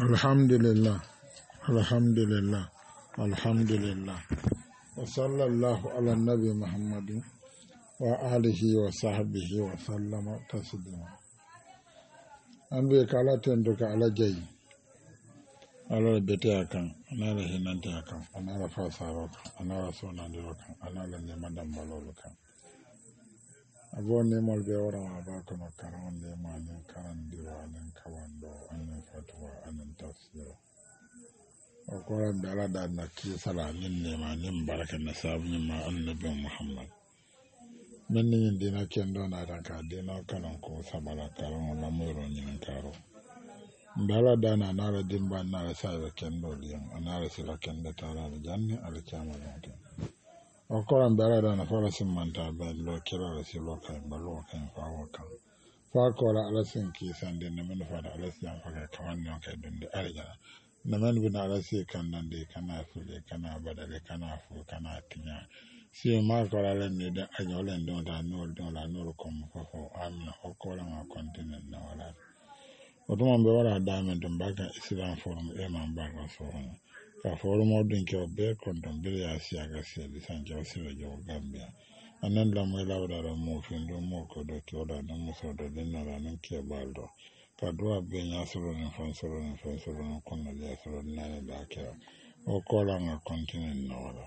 Alhamdulillah, alhamdulillah, alhamdulillah. Wa sallallahu ala nabi Muhammadin wa alihi wa sahbihi wa sallama taslima. An bai kala tendo ka ala jayi. Ala bete akan, anala hinante akan, anala fasaro kan, anala sonandiro kan, anala neman balolo kan. Abuwan neman bai wara ma ba kono karan nemanin karan diro anin kawando anin fatuwa anin tafsiro. O koran da ala da na ki sala nin nemanin barakan na sabin ma annabi Muhammad. Min yin dina kendo na dan ka dina kanan ko sabala karan na muro nin karo. Ndala da na nara dimba na sa da kendo liyan anara sila kendo tara da janni alkiyama da. O koran da ala da na fara sin manta ba lo kira da silo kai balo kai fawo kan. Fa kola ala sin ki sande ne mun fara ala sin fa ka kawan ne kai dunde arjana. Na man bin ala sin kan nan de kana fule kana badale kana fu kana tinya. Si ma kola len ne da ajolen don da no la no ko mo fo amina o kola ma continent na wala. O to man be wala da men dum baga islam forum e man baga so ka forum o din ke be konton be ya si aga si di san jaw si jo Gambia. Anan la mo lawda ra mo findo mo ko do to da no mo so do den na nan ke baldo. Ka do be nya so ron fon so ron ko na le so ron na da ke o kola ma continent na wala.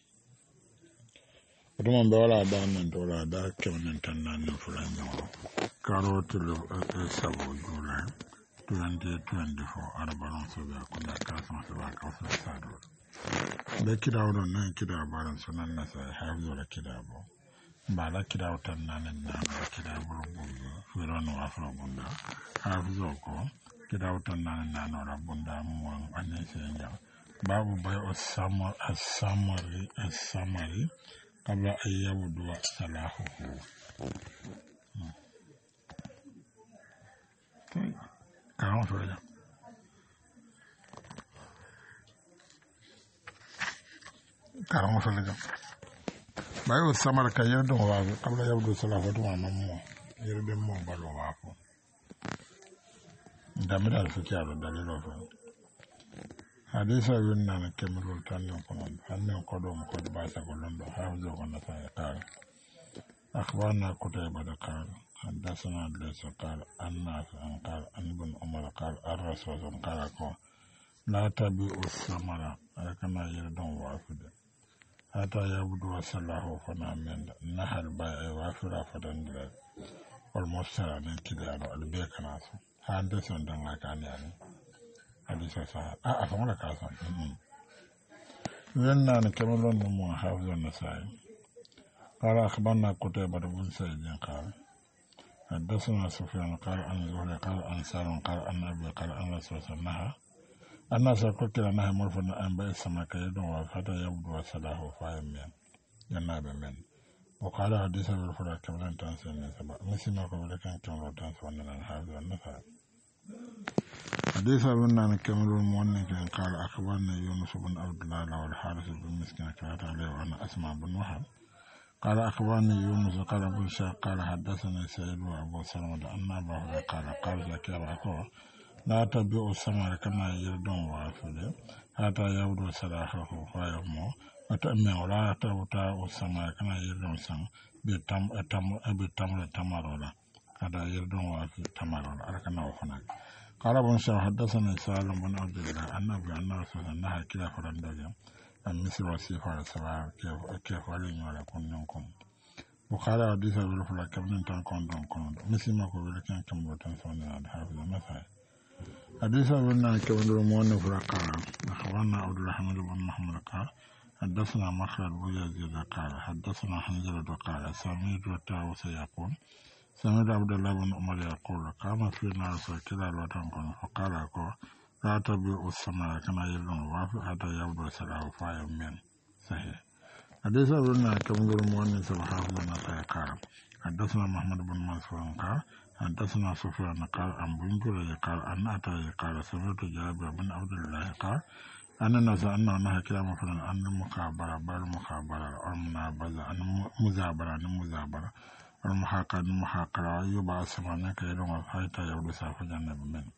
O to man be wala da men do la da ke men tan na no fulan no. Karoti lo sabo July 2024 arabaran sobe akunda kasan sobe akasa sado be kida wono nan kida baran sunan na sai hawo la kida bo bala kida tan nan na kida bo firono afro bunda hawo ko kida tan nan na no rabunda mo anne senja babu bay o samari qabla ayyabudu salahu karon fere jam bayo samar ka yerdo wa kabla yawdu salafatu ma mammo yerbe mo balo wa ko damira fi kiaro dalilo fa hadisa yunna na kemrul tan ko non hanne ko do ko ba sa ko londo hawzo ko na fa qala akhbarna kutayba da qala حدثنا ليس قال الناس قال أن ابن عمر قال الرسول قال لا تبيع الثمرة كما يردون وافد حتى يبدو صلاحه فنامن نهر بايع وافد فدندر والمشترى من كده البيع كناس حدثنا دعنا كان يعني حديث صحيح أفهم لك أصلا لأننا نكملون نمو حافظ النسائي قال أخبرنا كتيبة بن سعيد قال حدثنا سفيان قال عن زهري قال عن سالم قال عن أبي قال عن رسول الله الناس كتير نهى مرفنا أن بيع السمك يدعو حتى يبدو صلاحه فاهم ينابع من وقال حديث بالفرق كبران تنسين سبا مسيما قبل كان كمرو تنسون لنا الحافظ والنفع حديث ابن كمر المؤنك قال أخبرنا يونس بن عبد الله والحارث بن مسكين كانت عليه وأنا أسمع بن وهب قال أخبرني يونس قال أبو شاق قال حدثني سيد وأبو سلمة أن أباه قال زكي أخوه لا تبيع الثمر كما يردون وافده حتى يبدو صلاحه فيهمه وتأمين ولا تبتاع الثمر كما يردون سم بالتمر تمرولا هذا يردون وافده تمرولا أركنا وفنك قال أبو شاق حدثني سالم بن عبد الله أن أبي أن رسول الله كلا فرندجم مثل وصفة سواء كيف ولين ولا كنكم وقال حديث بالفلا كبن تنكون دون مثل ما قبل كان كم وتنسون الحافظ مثلا حديث بالنا كبن المؤنف قال أخبرنا عبد الرحمن بن محمد قال حدثنا مخلد بن يزيد قال حدثنا حنزلة قال سمعت الطاووس يقول سمعت عبد الله بن عمر يقول قام فينا رسول كلا وتنكون فقال لا تبيع الثمر كما يلون وافي حتى يبدو صلاحه فاهم من صحيح حديث ابن كمل المؤمن سبحانه وتعالى قال حدثنا محمد بن منصور قال حدثنا سفيان قال عن بن جريج قال أن أتى قال سمعت جابر بن عبد الله قال أن الناس أنه كلام فلان أن المخابرة بل المخابرة المنابذة أن المزابرة المحاقرة يبعث منك يلون حتى يبدو صلاحه جنب منه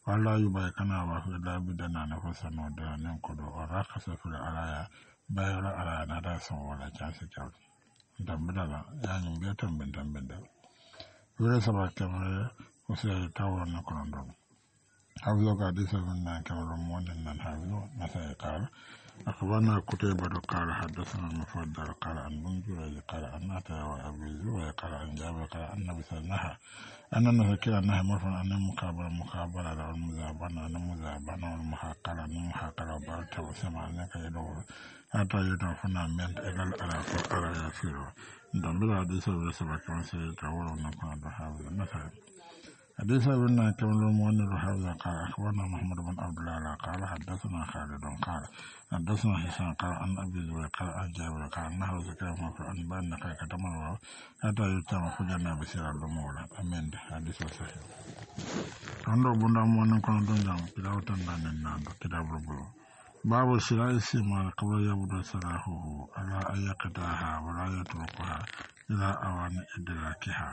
walla yubay kana wa fi labidana na fasano da nan kodo o rakasa fil alaya bayra alaya na da son wala chance kyau dambala ya yin be tambin da wure saba kamar wasu tawon na kono حفظك حديث من كما رمون أن حفظه مثلا قال أخبرنا كتيبة قال حدثنا المفضل قال عن بنجر قال عن أتى وأبي زوي قال عن جابر قال عن النبي صلى الله عليه وسلم أن النبي كلا أنها مرفوع أن مقابلة على المزابنة أن المزابنة والمحاقلة أن المحاقلة وبارته وسمع أنك يدور حتى يدرفنا من إلى على يسيره دم حديث بسبب كما سيتعور ونكون حافظ مثلا حديث ابن كمال المؤمن الحافظ قال أخبرنا محمد بن عبد الله قال حدثنا خالد قال حدثنا حسان قال عن أبي زوي قال عن جابر قال أنه ذكر عن بأن كتم الله حتى يتم فجنا بسير الأمور أمين حديث صحيح عندو بنا مؤمن كان دون كتاب تندان الناند كتاب ربو باب شراء السماء قبل يبدو صلاحه على أن يقطعها ولا يتركها إلى أوان إدراكها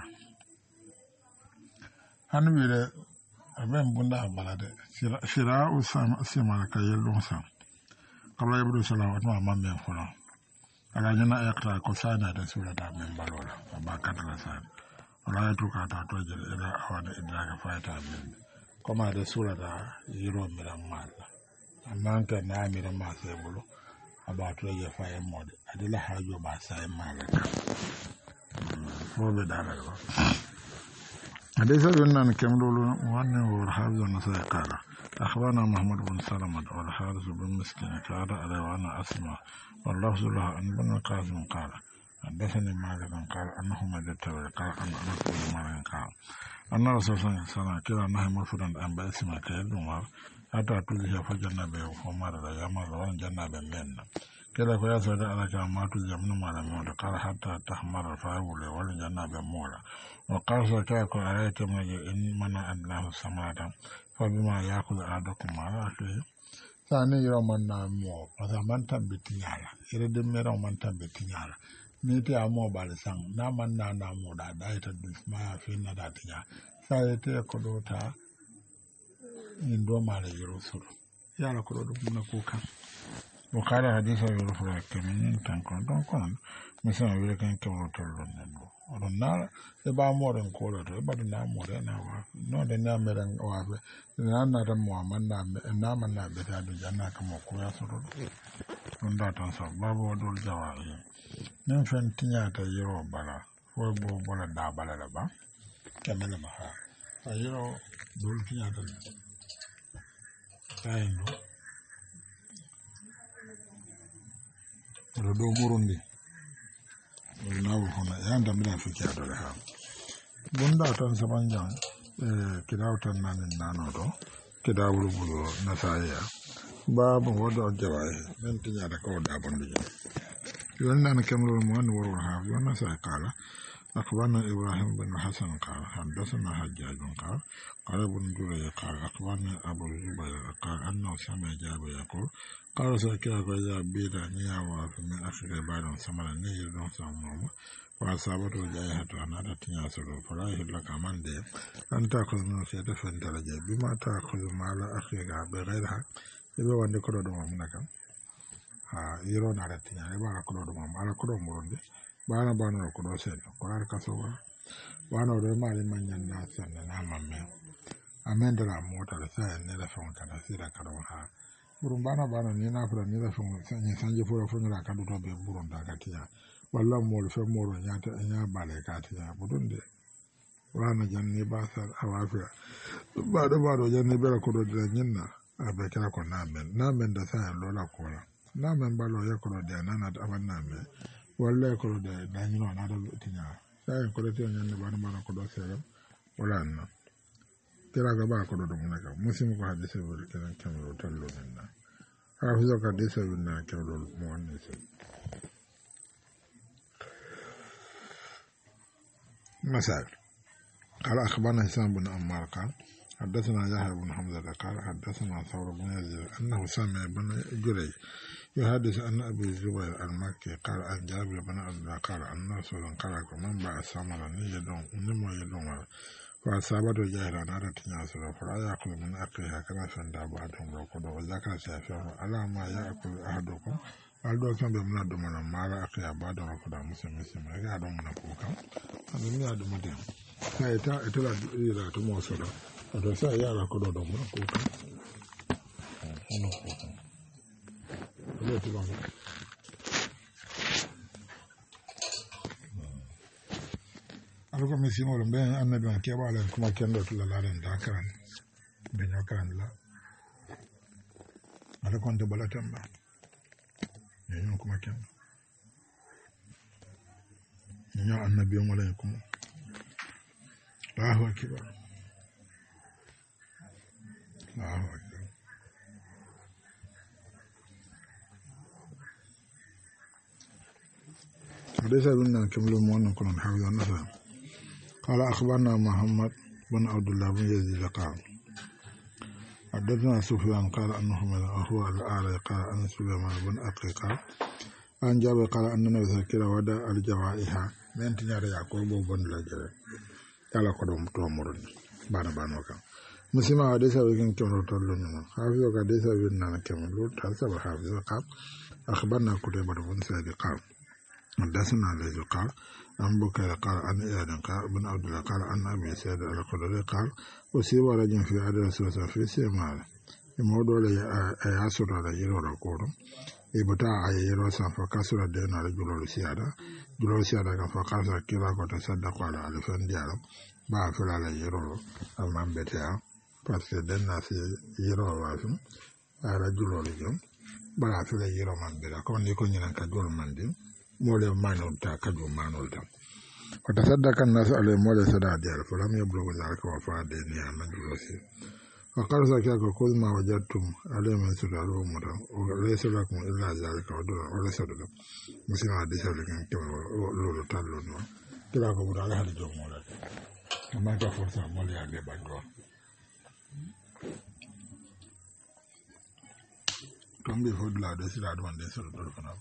hannu bire abin bunda balade shira usama ka yellon san kabla ibnu salam wa mamma fulan ala nyana yakta ko sana da sura da men balola ba kadala san wala ya tuka ta to jere ila awada idraka fayta men koma da sura da yiro miran malla amma kan na miran ma sai bulu aba to ya faye mode adila hajo ba sai malla fobe dala ba حديث ابن كملول وأن والحافظ النسائي قال أخبرنا محمد بن سلمة والحارث بن مسكين قال علي وأنا أسمع واللفظ له أن بن القاسم قال حدثني مالك قال أنه مجدتوي قال أن أنس بن مالك قال أن رسول الله صلى الله عليه وسلم كلا نهي مرفوضا أن بأسمع كيد عمر حتى تلهي فجنة به ومر يمر وأن جنة بمنا كلا فيا سيدة على كما تجمع مالا مولا قال حتى تحمر فاول وأن جنة بمولا وقال سكاكو آيات مجي إن منع الله السماء فبما يأخذ أحدكم على أخيه ثاني يوم النامو فثمان تنبتنيالا إرد ميرا من تنبتنيالا نيتي أمو بالسان نامان نامو دا دايتا دسمايا فينا داتنيا سايتي كدوتا إندو مالي يرسل يالا كدوتا منكوكا وقال حديثة يرفع كمين تنكون تنكون مثلا يلكن كمو تلون نبو oɗon naara e ɓamoɗen koloto e ɓaɗu namude ena wafe node nameɗen wafe nannatan mo namanna ɓetade jannaka mo kuya sotoɗo ɗum da tan so babo waɗol jawa min fen tiñata yiro bala foy bo bola da balala ba kamela ma ha a yiro dol tiñata tayendo oɗo dow murundi nawo hono yanda mina fiki adole ha bunda tan sabanjan kidaw tan nanin nano do kidawul bulo nasaya babu wodo jawai men tinya da ko da bondi yon nan kamro mo an woro ha yon nasaya kala أخبرنا إبراهيم بن حسن قال حدثنا حجاج قال ابن جريج قال أخبرنا أبو الزبير قال أنه سمع جابر يقول قال سكيا فإذا بيدا نيا وفي من أخر بعد سمع نيجي دون سامو وأصابته جائحة أنا تنيا سلو فلا يهلك من دي أن تأخذ من سيدة فندرجة بما تأخذ مال أخيك بغير حق يبقى وندي كرو دوما منك يرون على تنيا يبقى كرو دوما على كرو مرندي bana ko do sen ko ar kasowa bana do mali manyan na san na mamme amen da mota da sai ne da fon kana sira karo ha burun bana ni na fura ni da fon sanje fura fon la kadu to be burun da katiya walla mo fe moro nyata nya bale katiya budun de wana janni ba sar awafiya ba do janni bela ko do da nyinna abe kala ko namen da sai lola ko namen balo ya ko do na na aban namen walla ko da danino na da tinya sai ko da tinya ne bana ko do sere wala na kira ga ba ko do mun ga musim ko hadisi wal kiran kamero tallo minna hafiza ka hadisi minna kamero muannis مثال قال أخبرنا هشام بن عمار قال حدثنا يحيى بن حمزة قال حدثنا ثور بن يزيد أنه سمع بن جريج يحدث أن أبي الزبير المكي قال عن جابر بن عبد الله قال أن رسولا قال من باع ثمرا يدون إنما يدون fa sabado jayra na da tinya sura fara ya kula min aqiha kana san da ba don ko do zakara sa fi ala ma ya akul ahadukum aldo kan be mun do man mala aqiha ba don ko da musulmi ga don mun ko kan an ni ya do mun sai ta la ira to mo sura to sai ya la ko do mun ko kan ono ko kan le ti ban alko mi simol ben annabi an kebala kuma kendo to la laren da karan be nyakaran la ala kon de balatam ba nyon kuma kendo nyon annabi on wala kuma Allahu akbar Allahu akbar ليس بنا كمل مؤمن كنا حافظ النفس قال أخبرنا محمد بن عبد الله بن يزيد قال حدثنا سفيان قال أنه من هو الأعلى قال أن سليمان بن أقي قال أن جابر قال أن النبي صلى الله عليه وسلم ودع الجوائها من تنيار يعقوب بن لجرة قال قدوم تومرن بان وكان مسلم حديث وكان كمل تلون حافظ حديث بنا كمل تنسب حافظ قال أخبرنا قتيبة بن سعيد قال حدثنا الذي قال عن بكر قال عن إياد قال ابن عبد الله قال عن أبي سعيد الخدري قال أصيب رجل في عهد رسول الله في سيمار يموضوع لي أياسر على يرو ركورم يبتاع يرو سان فكسر الدين على جلول سيادة كان فقال كلا قد تصدق على ألفين ديارم بافل على يرو أمام بتاع parce den na fi yiro wafim ala julol jom bala fi la yiro man bela ko ni ko nyinan ka jol man dim mole manol ta ka jom manol ta ko tasaddakan nas ale mole sada dial fo lam yablu zalika wa fa de ni an julosi wa qala zakya ko kul ma wajadtum ale man sada ro muta o laysa lakum illa zalika wa dun o laysa dum musima de sa kan to lo tallo no kila ko bura ala hadi jom mole ma ka forsa mole ya be baddo tombe hodla de sila do ande so do kana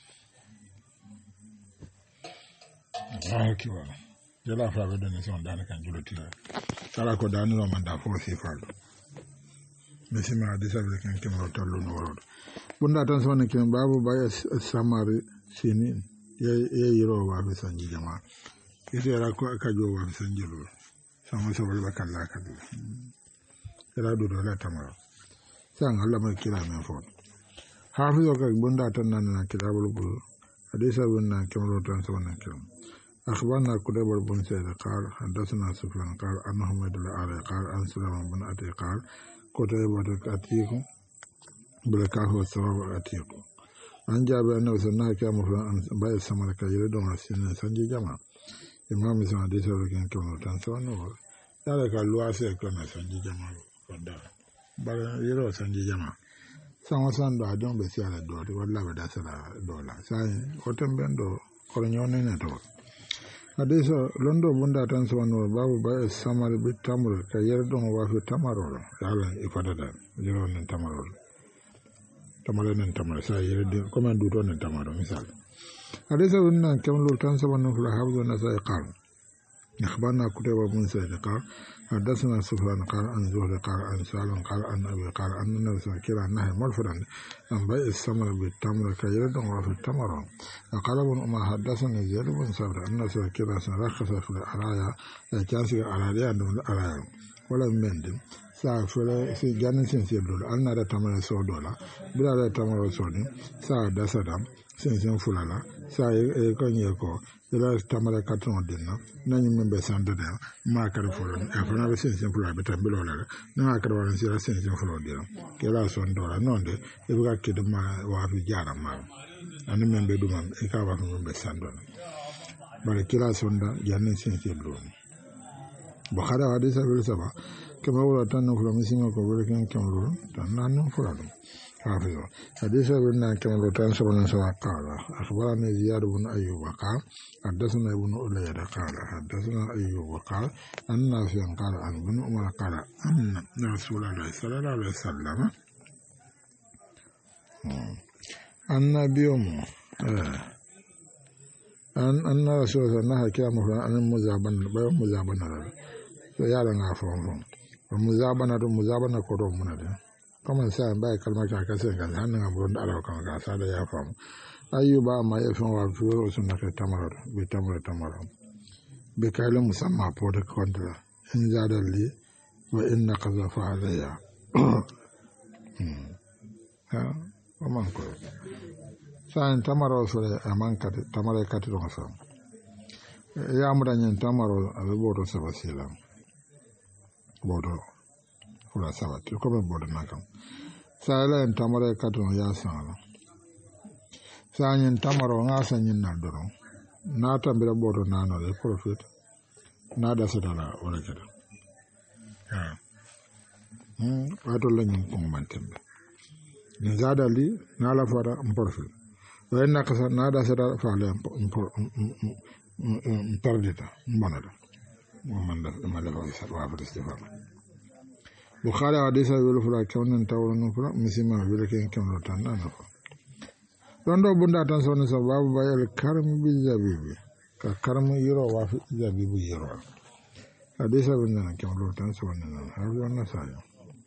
ki wala jela fa be don son dan kan juloti sala ko dan no man da fo si faldo mesima de sa be kan kemo tollo no woro bunda tan so ne ken babu baya samari sinin ye yiro wa be sanji jama ite ra ko ka jo wa sanji lo sama so wala kala kala era do la tamara san Allah mai kira men fo hafizo ka bunda tan nan na kitabul bul hadisa bunna kemro tan so nan kiram akhbarna kudabul bun sayyid qala hadathana sufyan qala annahu madalla ala qala an sulaiman bin ati qala kutayba atiku bilakahu sawab atiku an jabe annahu sanna kama an bay samara ka yire don asin sanji jama imam isa hadisa kan kemro tan so no dala ka luase ko na sanji jama konda bara yiro sanji jama sanwa sando adon be siala do walla be dasala dola sai hotem bendo kornyone ne to hadiso londo bunda tan so no babu ba samar bi tamur ka yerdon wa fi tamarol yalla ifadada jiro nen tamarol sai yerde comme du to nen tamaro misal hadiso wonna kamlo tan so no la habdo na sai qal أخبرنا كتيبة بن سعيد قال حدثنا سفيان قال عن زهري قال عن سالم قال عن أبي قال أن النبي صلى الله عليه وسلم نهى مرفدا عن بيع الثمر بالتمر كيرد وفي التمر وقال ابن عمر حدثني زيد بن ثابت أن النبي صلى الله عليه وسلم رخص في الأرايا كاسي الأرايا دون الأرايا ولم يندم saa fere si ganin sin dola an na da tamara so dola bila da tamara so ni saa da sadam sin fulala saa e ko nyeko ila tamara katon dinna nanyi membe sando da ma kar fulon e fana be sin fulala be tambilo la na kar wala sin fulala dira kela so dola nonde e buga kiduma wa fi jara ma an membe duma e ka wa membe sando bare kila sonda ganin sin dola bukhari hadisa bil saba كما ولا تنو فلا مسيما كوبركن كمرو تنانو فلانو حافظ حديث ابن كمرو تنسبنا سوا قال أخبرنا زياد بن أيوب قال حدثنا ابن أوليد قال حدثنا أيوب قال أن نافع قال عن ابن عمر قال أن رسول الله صلى الله عليه وسلم النبي أن رسول الله نهى كلامه عن المزابنة yala nga fon muzabana ko do munade comme ça bay kalma ka kase ngal hanna ngam ron ala kan ga sada ya fam ayyuba ma ya fon wa fiyo sunna ka tamaro be tamaro be kala musamma po de kontra in zadalli wa inna qaza fa alayya ha o man ko sa tamaro sore amanka tamaro kati do fa ya mudanyen tamaro abe bodo sabasila bodo fula sabati ko be bodo nakam sala en tamaro katon ya sala sanyin tamaro ngasa nyin na doro na tambira bodo nano le profit na da sadala wala kada wato lanyin ko mantembe ni zadali na la fara profit wayanna kasa na da sadala fa le perdita bonada manda mala wa fristifam bukhari hadisa wala fula kawnan tawon fula misima wala ken kamlo tan nana rondo bunda tan sonu sababu bayal karam bi zabibi ka karam yiro wa fi zabibu yiro hadisa bunda kamlo tan sonu nan har wannan sayo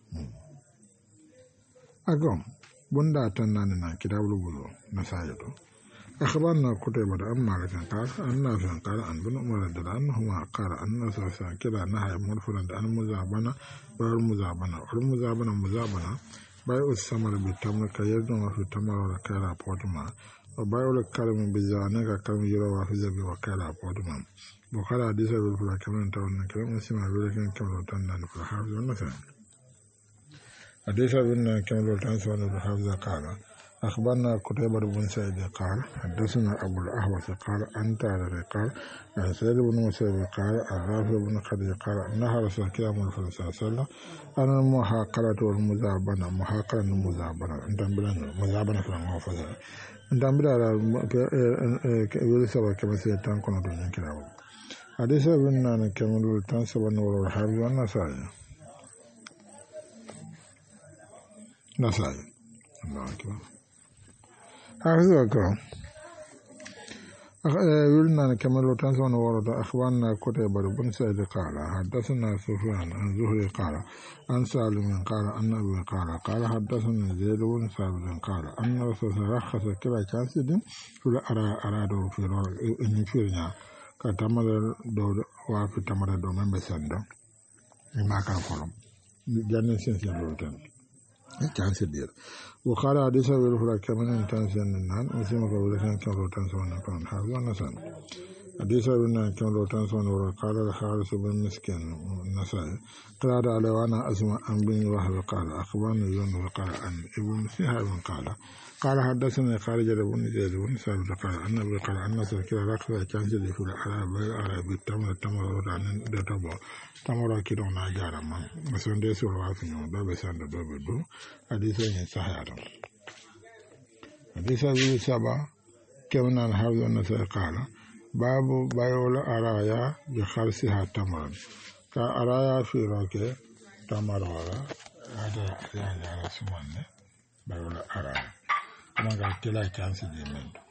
agom bunda tan nan kitabul bulo na sayo to أخبرنا قتيبة عن مالك قال أن نافع قال عن بن عمر أنهما قال أن سوسن كلا نهى مرفوعا عن مزابنة والمزابنة مزابنة بيع الثمر بالتمر كيزن في التمر وكلا بوتما وبيع الكلم بالزانة كلم يروى في زبي وكلا بوتما وقال حديث بالفلا كمان تون كلام اسمع ولكن كم تنان في الحافظ والنساء حديث بن كم تنسون الحافظ قال أخبرنا قتيبة بن سعيد قال حدثنا أبو الأحوص قال أنت على قال سيد بن مسيب قال الرافع بن خديج قال نهى رسول الله صلى الله عليه وسلم أن المحاقرة والمزابنة محاقرة المزابنة أنت بلا مزابنة في المحافظة أنت بلا ولسوا كما سيتان كنا دون كلام حديث بن كمل تنسب النور الحافظ والنسائي نسائي الله أكبر أخذك ولنا كما لو تنسون ورد أخبارنا قتيبة بن سعيد قال حدثنا سفيان عن زهري قال عن سالم قال أن أبي قال حدثنا زيد بن ثابت قال أن رسول الله رخص كلا كاسد في أرادوا في إن فينا كتمر دور وفي تمر دور من بسند ما كان فلم جاني سنسين لوتن كاسد دير وقال حديث بالفلا كمان تنسين النان مسلم قبل كان كم تنسون كان هذا نسان حديث بنا كم تنسون وقال الحارث بن مسكين النسائي قال على وانا اسمع عن بن وهب قال اخبرني يونس وقال عن ابن شهاب قال حدثني خالد بن زيد بن ثابت قال النبي قال ان سكر ركعه كان في على بالتمر عن دتبو تمر كيدو ناجارا ما مسون دي سو وافنو دو بسند دو بدو حديث صحيح حديث ابي سبا كمن الحافظ النسائي قال باب بيول ارايا بخرسها تمر كارايا في روكه تمر هذا على سمونه بيول ارايا maga kila chance de mendo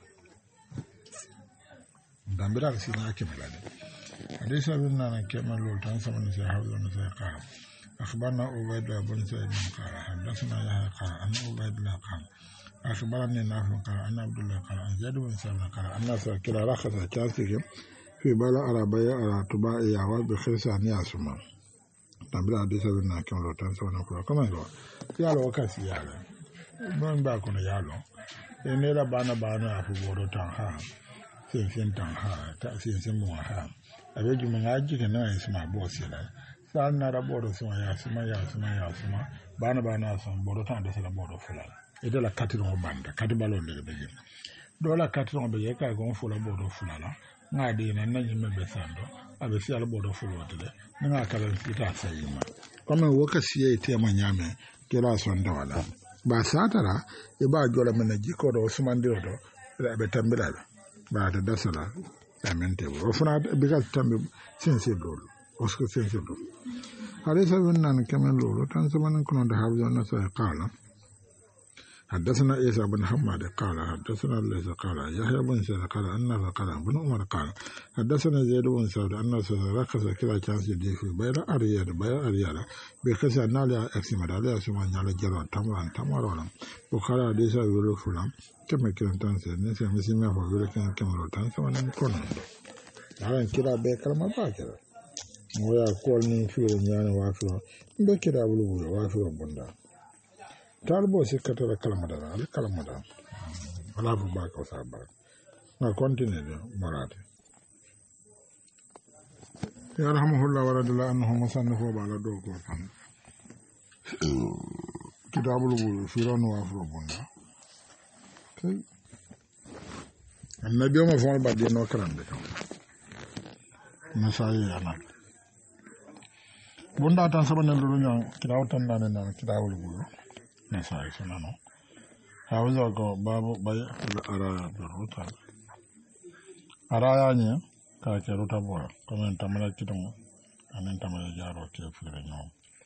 dambira sina kemela de hadisa binna na kemalo tan sama ni hawlo na qala akhbarna ubaydullah bin sa'id qala hadathana yahya qala an ubaydullah qala akhbarani nafi qala an abdullah qala an zaid bin sa'id qala anna kila rakhasa chance fi bala arabaya ala tubai ya wa bi khirsani asma dambira hadisa binna kemalo tan sama na kama lo yalo wakasi yalo bon ba kono yalo ene la bana afu boro tan ha sen tan ha ta sen mo ha abe juma ngaji kana isma bosi la san na ra boro so ya sima bana son boro tan de la boro fula ede la katiro banda katibalo de be do la katiro be ka gon fula boro fula la ngadi na nyime be sando abe si ala boro fula de nga kala ita sayima comme wakasi ite manyame kila son dawala ba satara e ba jola mena jiko do sumandiro do be tambila ba da dasala amente o funa be ka tambe sense do osko sense do hadisa binnan kamen lo tan sabanan kono da habjo na sa qala حدثنا عيسى بن حماد قال حدثنا ليس قال يحيى بن سعيد قال أن قال بن عمر قال حدثنا زيد بن سعد أن رخص كلا كان سيدي في بير أريالا بخس أن لا أكسم على سمان على جرا تمرا وقال حديث يقول فلان كما كان تنسى نسي مسيما فقول كان كما تنسى ونن كنا على كلا بكر ما باكر ويا كل من في يعني وافر بكر أبو وافر بندا talbo si katara kalamadara ali kalamadara wala fu ba ko sa ba na continue de marade ya rahmuhullah wa radiyallahu anhu musannafu ba la do ko tan kitabul bulu firon wa afro bunda kai annabi ma fon ba de no karande kam na sai ana bunda tan sabanen do nyon kitaw tan nan kitabul bulu nasai sunano hawza go babu bay araya ruta araya ni ka ke ruta bo comme tamala kidon anen tamala jaro ke fure no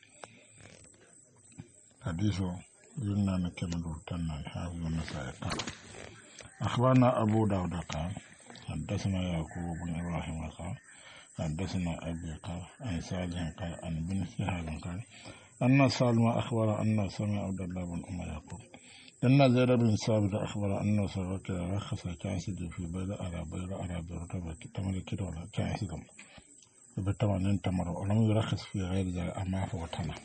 hadiso yunna na kemdu tanna hawza nasai ka akhbarana abu daud ka حدثنا يعقوب بن ابراهيم قال حدثنا ابي قال عن صالح قال عن بن شهاب قال أن سالم أخبر أن سمع عبد الله بن عمر يقول إن زيد بن ثابت أخبر أن سرك رخص كاسد في بيل على برتبة تمر كده ولا كاسد بتمانين تمر ولم يرخص في غير ذلك أما فوتنا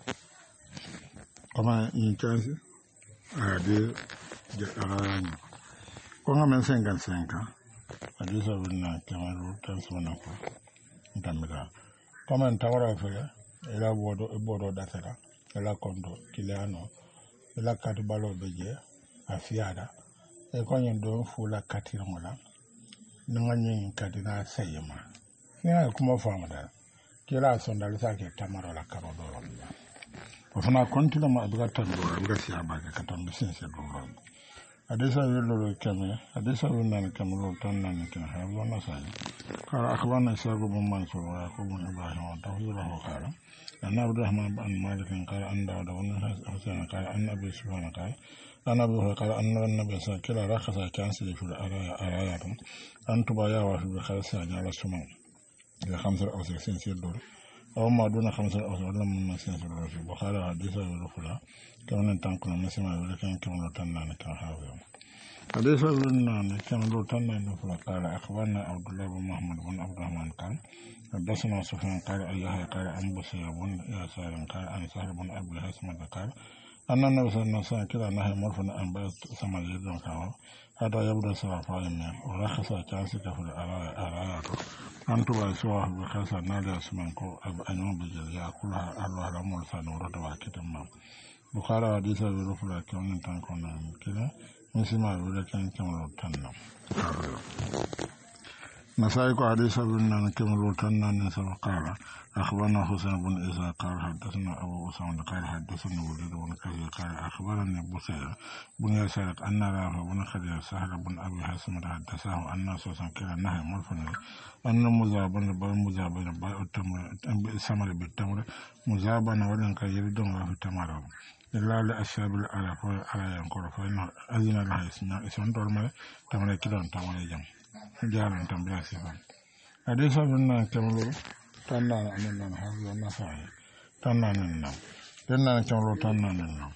كما ينكاسد هذه جرائم كما من سنكا حديث ابن كمال تنسونا كما كما انتظر فيه ila bodo datara ila kondo kiliano ila katibalo beje afiada e konyen do fula katirmola nganyen kadina sayema ya kuma famada kila sondal sake tamaro la karodo ofana kontina ma abuga tando abuga siaba ka tambi sense do adesa yelo kame adesa wona kame lo tanna ni kan ha wona sai kala akhwana isabu bin mansur wa yaqub bin ibrahim wa tawhidahu qala أن عبد الرحمن بن مالك قال أن داود بن حسين قال أن أبي سفيان قال أن أبي هريرة قال أن النبي صلى الله عليه وسلم رخص كانسل في الآرايات أن تبايع وفي بخلص على السماء إلى 5 أو 6 سنة أو ما دون 5 أو 6 من سنة في البخاري حديث الرفلا كما تنقل مسلم ولكن كما تنان كان حافظ حديث ابن كما تنان قال أخبرنا عبد الله بن محمد بن عبد الرحمن قال حدثنا سفيان قال أيها قال عن بصير بن يسار قال عن سهل بن أبي حسمة قال أن النبي صلى الله عليه وسلم كلا نهي مرفنا أن بيت سمى يدون كاو هذا يبدو سوى فاهم ورخص كاسك في الآرايات أن تبا سوى بخاصة نادي أسمانكو أنهم بجل كلها الله رمو لسان ورد واكتما بخارى حديث برفلا كون تنكونا كلا مسلم ولكن كمرو تنم نسائك حديث ابن كمرو تنم قال أخبرنا حسين بن إسحاق قال حدثنا أبو أسامة قال حدثنا وليد بن كثير قال أخبرني بصير بن يسار أن رافع بن خديجة سهل بن أبي حسمة حدثه أن سوسن كلا نهي مرفنا أن مزابن بالمزابن بالتمر سمر بالتمر مزابن ولن كيردون في التمر إلا لأشرب الألف على ينقر فإن أذن الله اسم دولما تمر كلا تمر جم جارن تمر سيفان حديث ابن كمرو تنان أننا هذا النصائح تنان النام تنان كمرو تنان النام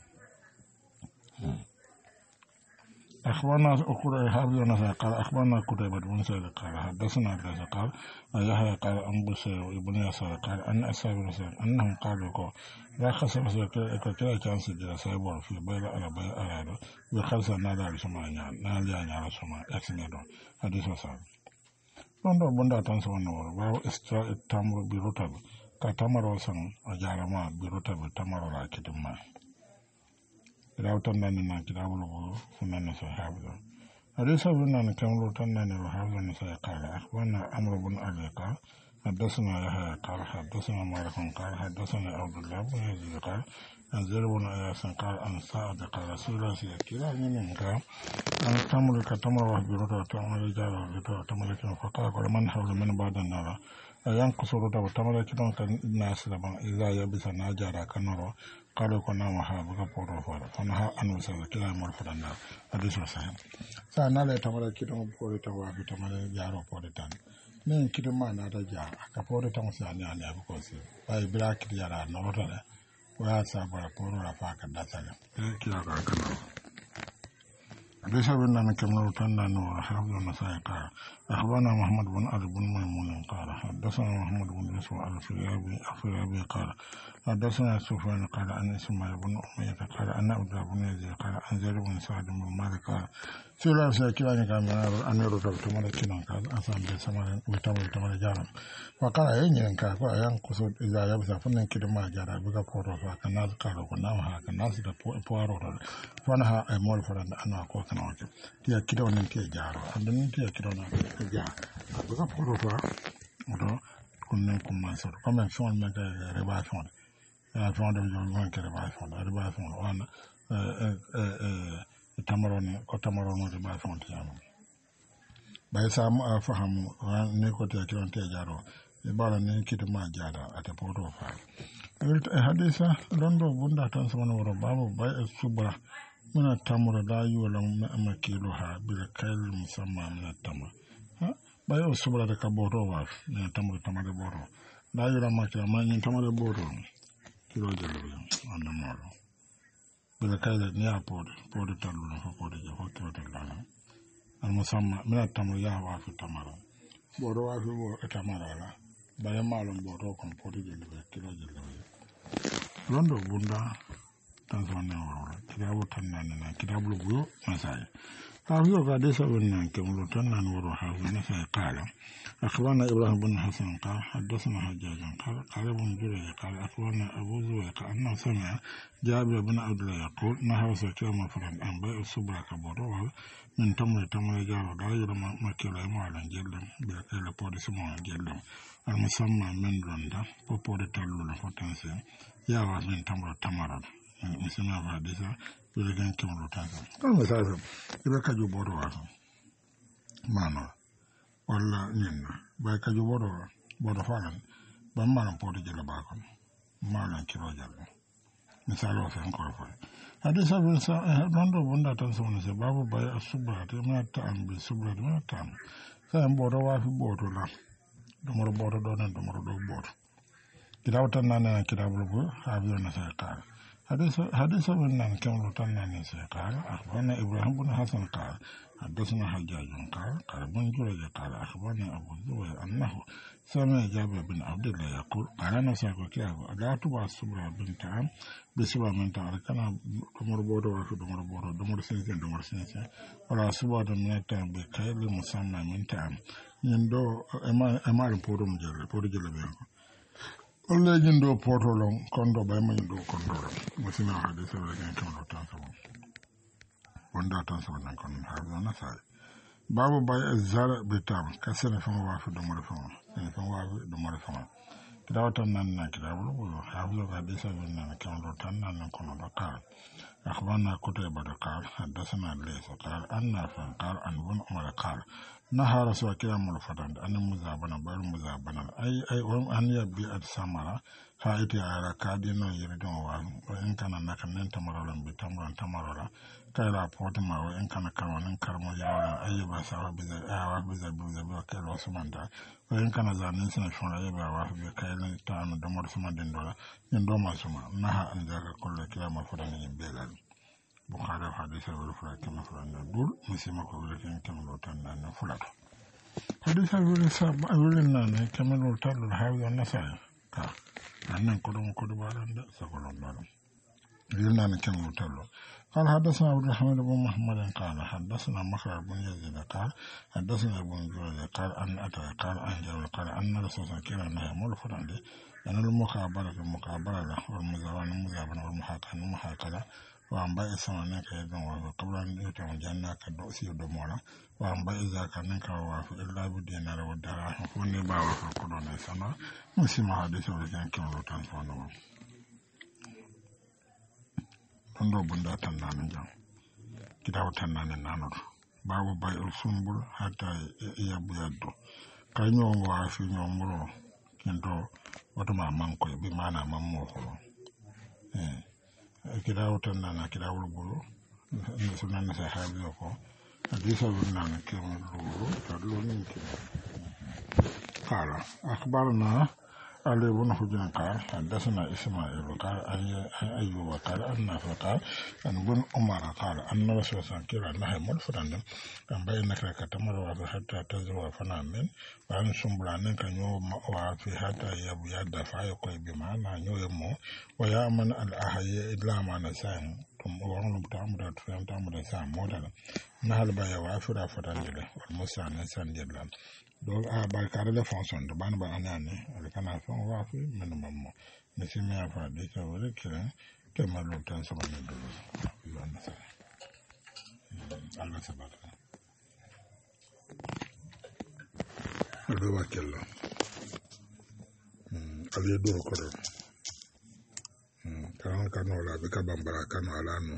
أخبرنا أخرى هذا النصائح قال أخبرنا كتيبة بن سعيد قال حدثنا عبد قال يحيى قال أن بصير وابن يسار قال أن أصحاب الرسول أنهم قالوا رخص الرسول كلا كان سجل سيبور في بيل على بيل على بخلص نادى بسماء نادى على سماء يكسمدون حديث وصال londo bunda tan so wonno waw extra tamro bi rotab ka tamaro san a jarama bi rotab tamaro la kitima raw tan nan na kitabul ko sunan so habdo hadisa bunna kamro tan nan ro habdo ni sa qala akhwana amr ibn abiqa حدثنا يحيى قال حدثنا مالك قال حدثنا عبد الله بن يزيد قال أنزل بن إياس قال أن سعد قال رسول الله صلى الله عليه وسلم أن تملك تمر وحبيرته وتعمل رجاله وتملك فقال قال من حول من بعد النار ينقص رده وتملك الناس لبن إذا يبس ناجر كنور قالوا كنا محابك بورو فورا فنها أنو سوى كلا مول فرنا حديث صحيح سأنا لا تمر كده بورو توا في تمر جارو بورو تان نين كده ما نادا جا كبورو تام سأني أنا أبوكوسي باي بلاك ديارا نورة ويا سابورا بورو رافا كداسلا كلا كنا حديث ابن كمل تنا نور حافظ النسائي قال أخبرنا محمد بن علي بن ميمون قال حدثنا محمد بن يوسف الفريابي قال حدثنا سفيان قال عن اسماعيل بن أمية قال أن أبدا بن يزيد قال عن زيد بن سعد بن مالك قال سيلا سيكلا كان أن يرتب تمر كنا قال أسام بسمر وتمر جارم وقال أين كان ينقص إذا يبث فنن كده ما جرى بقى فورو فكناز قالوا كنا كناز فورو فنها مول فرند أنا أقول كنا وجب تيا كده وننتي جارو عندنا تيا كده وننتي جار بقى فورو فا كنا كم سر كم فون من ربع فون فون ده يوم كده ربع فون وانا tamarone ko tamarono de ba fonti yamo bay sa mu fahamu ne ko te kiron te jaro e bala ne kiti ma jada ate poto fa hadisa londo bunda tan sama no babu bay subra muna tamura da yola ma kilo ha bil kayl musamma min tamra ha bay subra de ka boto wa ne tamura tamade boto da yola ma kila ma ni tamade boto kilo jalo anda maro bila kayle ni a pod talu na pod je hoto talana al musamma mina tamu ya wa fi tamara bodo wa fi bo tamara la bare malum bodo kon pod je le kilo je le londo bunda tanzania wala kitabu tanana na kitabu buyo masai hawo ga desa wannan kemlo tanan woro hawo na sai qala أخبرنا إبراهيم بن حسن قال حدثنا حجاج قال ابن جريج قال أخبرنا أبو زويق أنه سمع جابر بن عبد الله يقول نهر سكير مفرد أن بيع السبرة كبروه من تمر جار لا يرى مكيلا معلا جلم بكيلا بودي سموع جلم المسمى من لوندا بودي تلولا فتنسي يارى من تمر مسمى بحديثة بلغن كمرو تنسي قال مثلا إذا كجو بروه ما نور walla ñinna bay kaju bodo falan ba malam podi jela bakon malam kiro jalla misalo fen ko fa hadisa bin sa rondo bunda tan so ne babu bay asubra te ma ta am bi subra ma ta am sa bodo wa fi bodo la do moro bodo do nan do moro do bodo kidaw tan nan kidabul bu habiyo na sa qala hadisa bin nan kamlu tan nan sa qala akhbarana ibrahim bin hasan qala حدثنا حجاج قال بن جريج قال أخبرني أبو زويل أنه سمع جابر بن عبد الله يقول قال أنا سأقول كيف لا تبع الصبر بنت عم بسبع من تعالى كان دمر بورو وفي دمر سنسين ولا صبر من التعب بكيل مسمى من تعم يندو أمال بورو جل بيانكو ولا يندو بورو لون كندو بيما يندو كندو مسنا حديث ولا كندو تانسو wanda tan so nan kon harzo na sai babu bay azara bitam kasana fa wa fi do mo fa en fa wa do mo fa kidaw tan nan na kidaw lu hawo ga disa bin nan kan do tan nan kon do ka akhbarna kutayba da qal hadathana laysa qal anna fa qal an bun umar qal naha rasul kiramul fatan an muzabana bar muzabana ay an yabi at samara ha ite ara kadino yiridon wa en kana nakanen tamarolan bi tamarola kayla poti ma o en kana kawanin karmo yawa ayyuba sawa biza awa biza kayla sumanda o en kana zanin sina shona yaba wa bi kayla ta an do mor suma den dola en do ma suma naha an daga kullu kilama fudan en belal bukhari hadith wal fulan kama fulan dul musima ko wala kama lo tan na fulan hadith wal sab wal nan kama lo tan lo hawi an nasa ka annan ko dum ko do balanda sakolon balon yilna kama lo tan lo قال حدثنا عبد الرحمن بن محمد قال حدثنا مخرج بن يزيد قال حدثنا ابن جريج قال ان اتى قال ان جابر قال ان رسول الله كان يامر فرعون ان المقابله والمزاوله والمحاكله وان باي سمعنا كيدون وقبل ان يتم جنة كدوسي دمولا وان باي ذاك نك وافي الا بدينار ودراهم فني باوا فكدون سما مسلم حديث وكان كان تنفونو ndo bunda tan nan jam kidaw tan nan nanor babu bay ul sumbul hatta yabu yaddo kanyo wa fi nyombro kendo watuma manko bi mana mammo ko kitabu tan nana kitabu bulu sunan sa habi ko hadisa nana kitabu bulu tadlo ni قال أخبرنا علي بن حجر قال حدثنا إسماعيل قال أيوب قال النافع قال أن بن عمر قال أن رسول الله كلا نهي ملفتن أن بينك لك تمر حتى تزرع فنامن وأن سنبلانك يوم وفي حتى يبيا دفع يقوي بمعنى يوم ويأمن الأحياء إلا ما نسان ثم وأن تعمد فهم تعمد سام مودل نهل بيا وافر فتنجله والمسان نسان جلال donc a barkare le fonction de ban ba anane le kana fon wa fi minimum ne si me afa de ka wala kira ke malo tan sama ne do yona sa Allah sabata do wa kello ali do ko do kan la be ka bambara kan ala no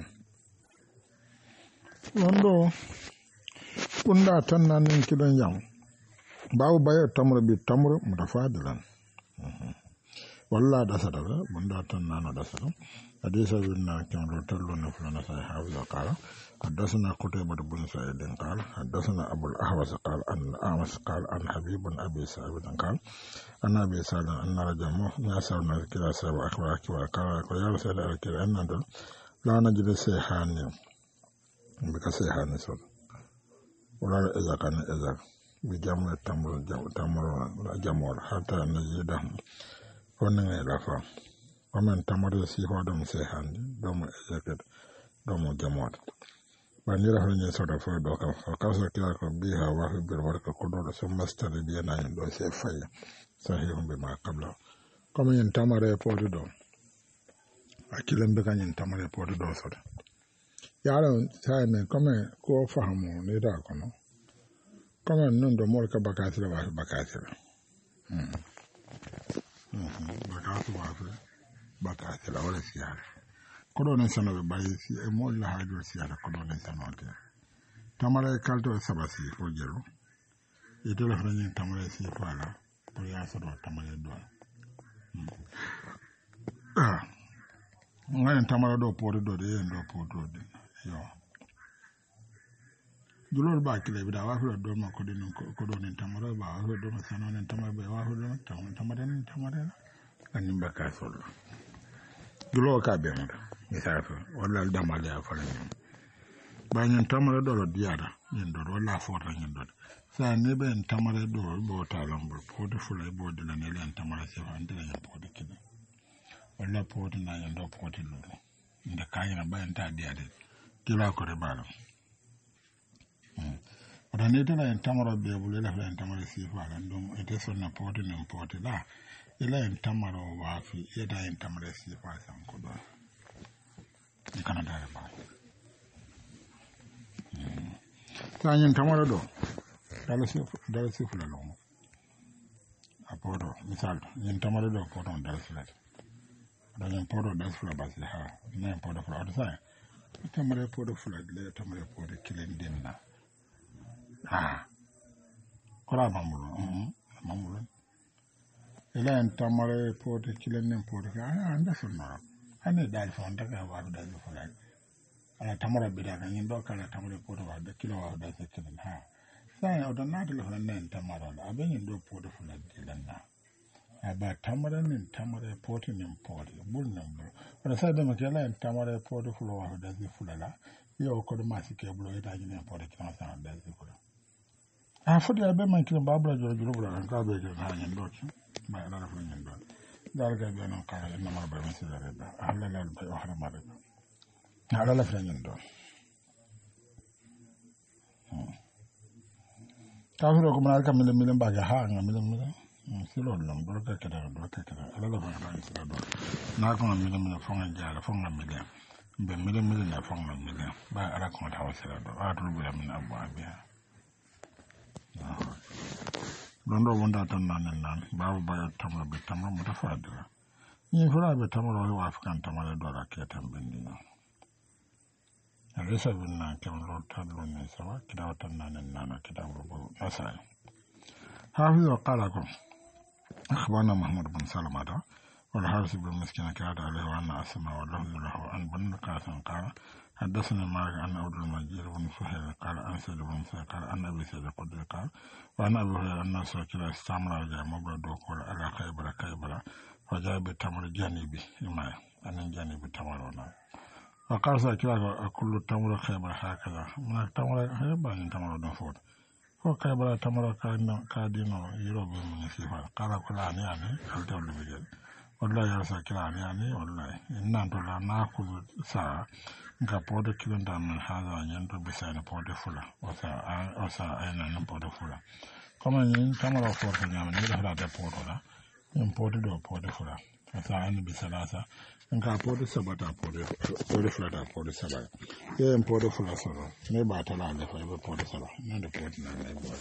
londo kunda tan nan kidan yam babu bayar tamar bi tamar mutafadilan walla da sadaka bunda tan nana da sadaka hadisa bin na kan rotallo na fulana sai hafiza qala حدثنا قتيبة بن سعيد قال حدثنا أبو الأحوص قال أن الأعمش قال عن حبيب بن أبي سعيد قال أن أبي سعيد أن رجمه يسألنا كلا سبع أخبار قال يا رسول الله أن لا نجد سيحاني بك سيحاني صد ولا إذا كان إذا بجمع تمر جمور حتى نجدهم ونغي لفا ومن تمر سيحو دم سيحاني دم إذا دم جمور bani la hanya sota fo do ka kasa kila ko biha wa fi bil warka ko do so master bi na yin do se fay sahihun bi ma qabla comme yin tamare po do akilam be kan yin tamare po do sota yara sai men comme ko fahamu ne da kono comme non do mol ka bakati la bakati la bakati la wala siyara kodo ne sano be bayi si e mo la hajo si ala kodo ne sano te tamare kalto sabasi fo jero e to la fanya tamare si fala pour ya so do tamare do ngai tamare do pour do de ndo pour do de yo dulol ba kile bi da wa fo do ma kodo ne tamare ba wa do ma sano ne tamare ba wa do tamare ani mbaka solo dulo ka be mo misafo wala damale ya fara ni banyan tamara do diara yin do wala fota yin do sa ne ben tamara do bo talam bo podo fulay bo de la ne len tamara se wande yin podo kide wala podo na yin do podo no nda kayina bayan ta diade kila ko re balo oda ne tana yin tamara be bu le la yin tamara se fala ndum ete sonna podo nem podo la ila yin tamara wa fi ida yin tamara se fala san ko do di kana dare ba tanyin tamara do dala se fula lo apodo misal yin tamara do ko don dala fula da yin podo dala fula ba se ha ne podo fula do sai tamara podo fula le tamara podo kilen denna kora mamulo ila yin tamara podo kilen nem podo anda sunna ane dal fo ndaga wa dal fo la ala tamara bida kan yin do kala tamara ko do wa da kilo wa da sekin ha sai o don na dal fo nen tamara la aben yin do po do fo la dilan na aba tamara nen tamara po to nen po do bul nan bul wala sai da makela yin tamara po do fo wa da fo la yo ko do ma sike bulo ita yin po do kina sa da fo a fo da be man kilo babra joro bulo kan ka be ha yin do ki ba ala fo yin do dalga be non kala en ma ba mesi la reba alla la ba wa harama reba ala la frenyen do tawro ko mal kam mile ba ga ha nga mile silo lom do ka kada ala la ba ba do na ko mile fo nga jara fo nga mile be mile na fo nga mile ba ala ko ta wasira do atul bu min abu abiya londo wonda tan nan babu ba tamra be tamra mutafadila ni fura be tamra wa afkan tamra do la ke tambindina alisa binna kam lo tadlo ne sawa kida tan nan kida bo asai hafiz wa qala ko akhbarana muhammad bin salamata والحارث بن مسكين كاد عليه وأن أسمع واللفظ له عن بن قاسم قال حدثني مالك عن عبد المجيد بن سهيل قال عن سيد بن مسيب قال عن أبي سيد الخدري قال وعن أبي هريرة أن ساكلا استعمل رجاء مبرد وقول على خيبر فجاء بالتمر جانبي إما أن جانب التمر وقال ساكلا كل التمر خيبر هكذا من التمر خيبر أن تمر نفور وخيبر تمر كادينو يروب من سيفا قال كل عني هل تولي بجد والله يرسى كلا عني والله إن أنتو لا نأخذ ساعة nka pɔɔde kelen da min haza nyɛnto bisa ni pɔɔde fula o sa aina ni pɔɔde fula kɔmi yin tamara fɔɔte nyama ni da fula pɔɔde la yin pɔɔde do pɔɔde fula o sa aina bisa la sa nka pɔɔde saba ta pɔɔde fula ta pɔɔde saba ye yin pɔɔde fula sɔrɔ ne ba ta la lefa ibe pɔɔde saba ne de pɔɔde na ne bɔ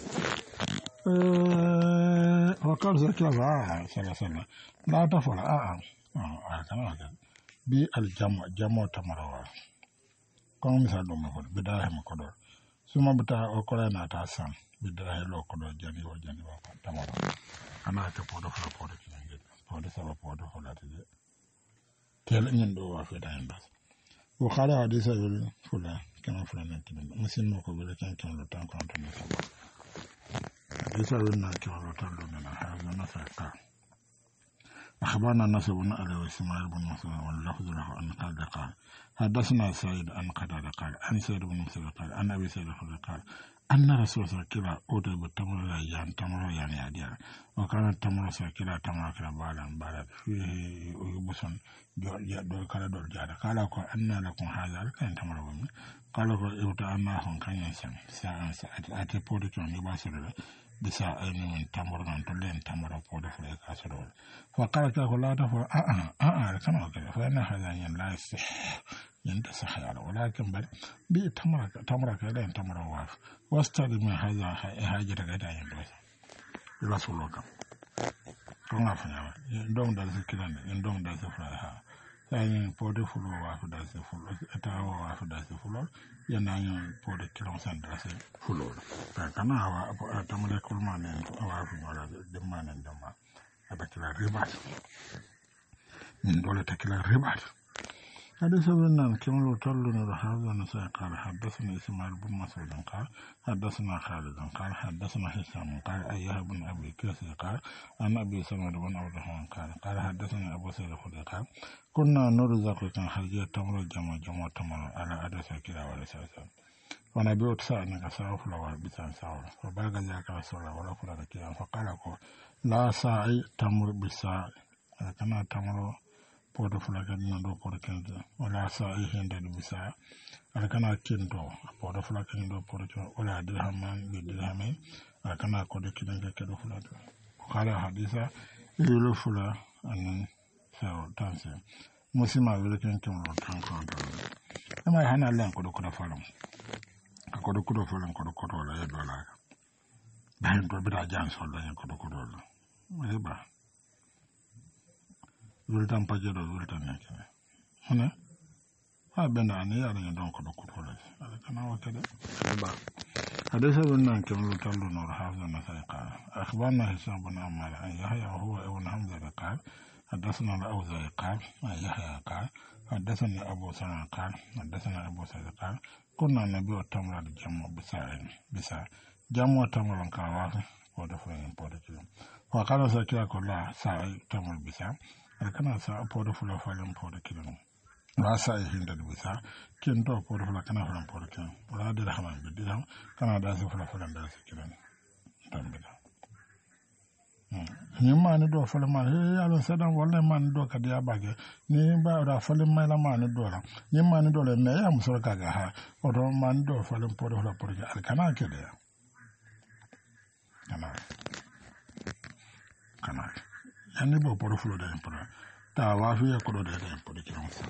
o kar sa kila sala la ta fula a kana ka bi al jamo tamara wa kɔn misal dɔ ma fɔlɔ bidara hɛmɛ kɔdɔ suma bɛ taa o kɔrɔ n'a taa san bidara hɛlɛ o kɔdɔ jani o tamara ana tɛ pɔdɔ fɔlɔ pɔdɔ kelen kɛ pɔdɔ saba pɔdɔ fɔlɔ tɛ dɛ tɛlɛ ɲin dɔw b'a fɛ da yin ba o xaala hadisa wele fula kɛmɛ fila ni kelen musin n'o ko wele kɛmɛ lo tan kɔnɔntɔn ni saba hadisa wele na kɛmɛ lo tan lo nana hɛrɛ na fɛ ka أخبرنا الناس بن علي وإسماعيل بن مسلم واللفظ له أن قال حدثنا سعيد عن قتادة قال عن سعيد بن مسلم قال عن أبي سعيد قال أن رسول الله كلا أوتي بالتمر تمر يعني أديان وكان التمر كلا تمر كلا بالا فيه يبصن دول كلا دول جادا قال أن لكم هذا كان تمر ومن قال يوتا أنهم كان ينسم ساعة أتي بودكم يباسر bisa aini min tamurgan to len tamara pode fure ka sodol fa qala ka ko la ta fa kana ka fa na hada yan la sih yanta sahaya walakin bal bi tamara ka len tamara wa wastadi min hada haja daga da yan do rasulullah ko nga fa ya ndong dal zikiran ndong dal zafra ha sai pode fulo wa fa dal fulo eta wa fa dal fulo yana yin pode kilon san dal fulo kana wa tamale kulmane wa fi wala de manen dama abakila ribat min dole takila ribat حدث ابن كمل وطلنا هذا نساء قال حدثنا إسماعيل بن مسعود قال حدثنا خالد قال حدثنا هشام قال أيها بن أبي كثير قال عن أبي سلمة بن عبد الرحمن قال حدثنا أبو سعيد الخدري قال كنا نرزق كان حجية تمر جمع تمر على أدرس كلا ورسالة ونبي أتساءل كساو فلوى بسان ساو فبلغ ذلك رسول الله ولا فلا كلا فقال لا ساعي تمر بساعي كما تمر pɔdɔ fula ka dina dɔ pɔdɔ kɛnɛ wala sa i hɛndɛ de bisa ala kana kendo pɔdɔ fula ka dina dɔ pɔdɔ kɛnɛ wala dirhaman bi dirhamin ala kana kɔdɔ kelen kɛ kɛdɔ fula to kala hadisa yelo fula anan sawo tanse musima wele kɛnɛ kɛmɛ lo tan kɔnɔntɔ ama hana len kɔdɔ falam ka kɔdɔ falam kɔdɔ la ye dɔ la bahin to bi da jan so la kɔdɔ la ba wiltan pajero wiltan yake hana ha benda ne ya ran don ko ko ala kana wakada ba hadisa wannan kamar tallu nur hafiz na saiqa akhbarna hisab bin ammar an yahya huwa ibn hamza qal حدثنا الأوزاعي قال يحيى قال حدثنا أبو سلمة قال حدثنا أبو سعيد قال كنا نبيع التمر الجمع بساع جمع التمر كواف ودفعين بودكيلو وقال سكيا كلها ساعة تمر بساع kana sa podo fula falan podo kilano wa sa hinda bisa kin do podo fula kana falan podo kilano wala da rahman bi dilam kana da su fula falan da su kilano tambida ni ma ni do fula ma he alon sadan wallahi ma ni do ka dia bage ni ba da fula ma la ma ni do la ni ma ni do le me ya musoro ka ga ha o do ma ni do falan podo fula podo al kana ke de kana yani bo poro fulo da impora ta wa fi ya kodo da impora kiran sa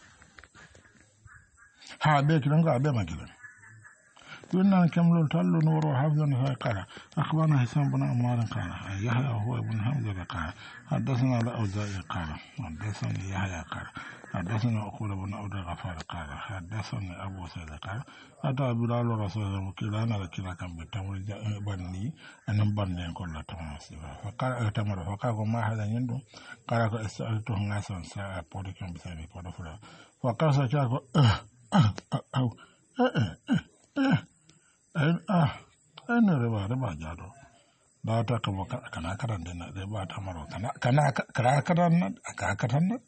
ha be kiran ga be magila dunna kamlu tallu nuru hafzan fa qala akhbarana hisam bin ammar qala yahya huwa ibn hamza qala حدثنا الأوزاعي قال حدثني يحيى قال حدثنا أقول بن عبد الغفار قال حدثني أبو سعيد قال أتى بلال رسول الله وكلا أنا لكلا كان بالتمر بني أنا بني كل تماسي فقال تمر فقال ما هذا يندو قال استأذنته ناسا ساعة بودكم بسامي بودفلا فقال سكاكو أنا ربا جادو لا تكبر كنا كرندنا ربا تمر كنا كرندنا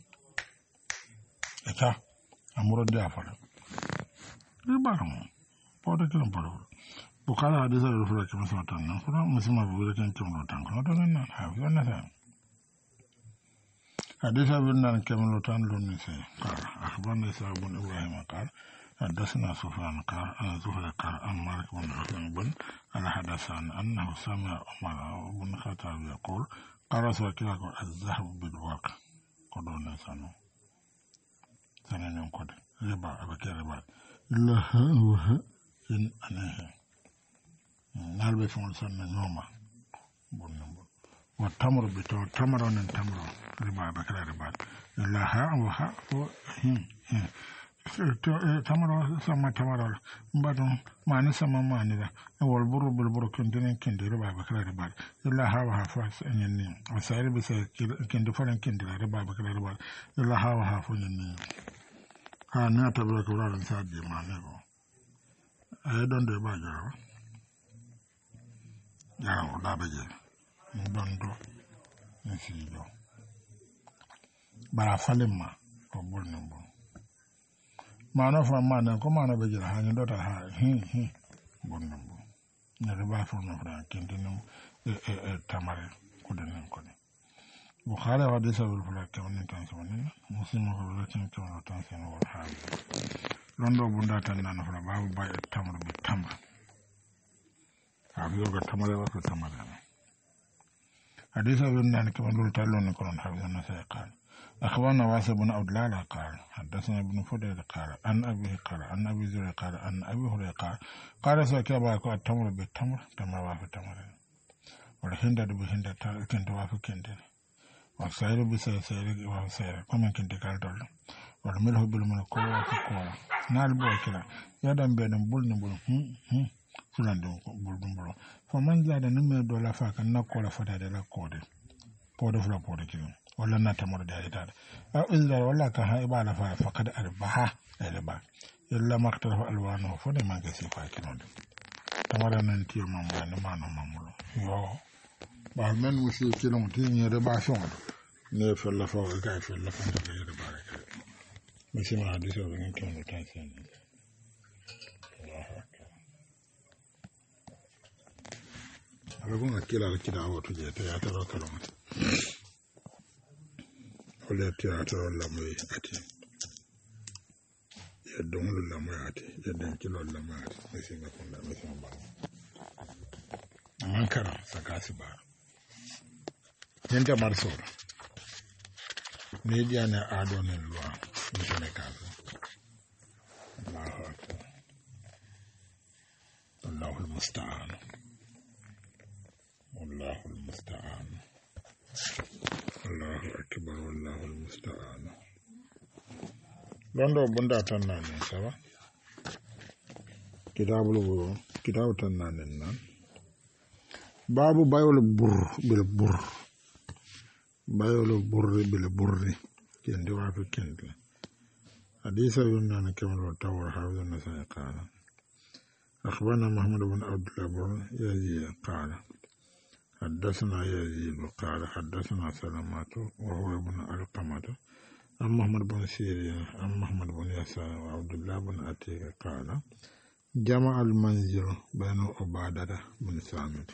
eka amuro de afara ribaram podo kiran podo bukala hadisa da fura kiran sa tan nan fura musulma bu da kan kiran tan kan don nan ha wannan sa hadisa bin nan kiran tan don ne sai qala akhbarna isa ibn ibrahim qala حدثنا سفيان قال أنا زهري قال عن مالك بن بن أنا حدثنا أنه سمع عمر بن الخطاب يقول قال رسول الله الذهب بالواقع قدرنا سنو سنن كود ربا أبكي ربا لا هو إن أناه نالبي فون سنن يوما بنبو والتمر بتو تمرون تمر ربا أبكي ربا لا هو هو tamaro sama tamaro mbadon mani sama mani da wal buru bil buru kindin kindi riba bakala riba illa hawa hafa nyenni wasayir bi sai kindi faran kindi riba bakala riba illa hawa hafa nyenni ha na tabra ko ran sa di mani ko ay don de ba jara ya o da be je don do ni si do bara falemma ko bolno bo mano fa mana ko mana be jira hanyo dota ha bonno bo ne ba fo no fra kentino tamare ko den ko ne bukhari hadisa bil fulak kan tan so ne muslim ko be tan to tan so no ha londo bunda tan nan fra babu bay tamar bi tamar ha yo ga tamare wa ko tamare hadisa bin nan ko dul talon ko non ha na sai qal أخبرنا واسع بن عبد الله قال حدثنا ابن فضيل قال عن أبيه قال عن أبي زرع قال عن أبي هريرة قال سأكل باكو التمر بالتمر تمر وافي تمر والهند بهند كنت وافي كنت والسير بسير وافي سير كم كنت قال دول والملح بالملح كوا وافي كوا نال بوكلا يدم بيدم بولن بول فلان بولن بول فمن زاد نمي دولا فاك نقول فدا دلا كود بود فلا بود كيلو wala na tamar da ita a izra wala ka ha ibala fa faqad arbaha alba illa maqtar alwanu fa de man gasi fa kinon tamara nan ti mamma ne mano mamulo yo ba men musi kilon ti ni da ba shon ne fa la fa ga fa la fa da ya da baraka musi ma hadisi da ne kan ta sai ne alagun akila kida wato je ta ya taro kalon ole teatro lamoy ati ya donglo lamoy ati ya denkilo lamoy ati mesinga kunda mesinga ba mankara sakasi ba yenta marsor ne jana adonen loi ni Senegal Allahu almusta'an Allahu almusta'an Allahu akbar wallahu almusta'an londo bunda tan nan sawa kitabu tan nan babu bayol bur bil bur bayol bur bil burri kende wa fi kende hadisa yunna na kamar tawar hawa na sai qala akhbarana muhammad ibn abdullah ibn yazid qala حدثنا يزيد قال حدثنا سلمة وهو ابن القمة عن محمد بن سيرين عن محمد بن يسار وعبد الله بن عتيق قال جمع المنزل بين عبادة بن سامد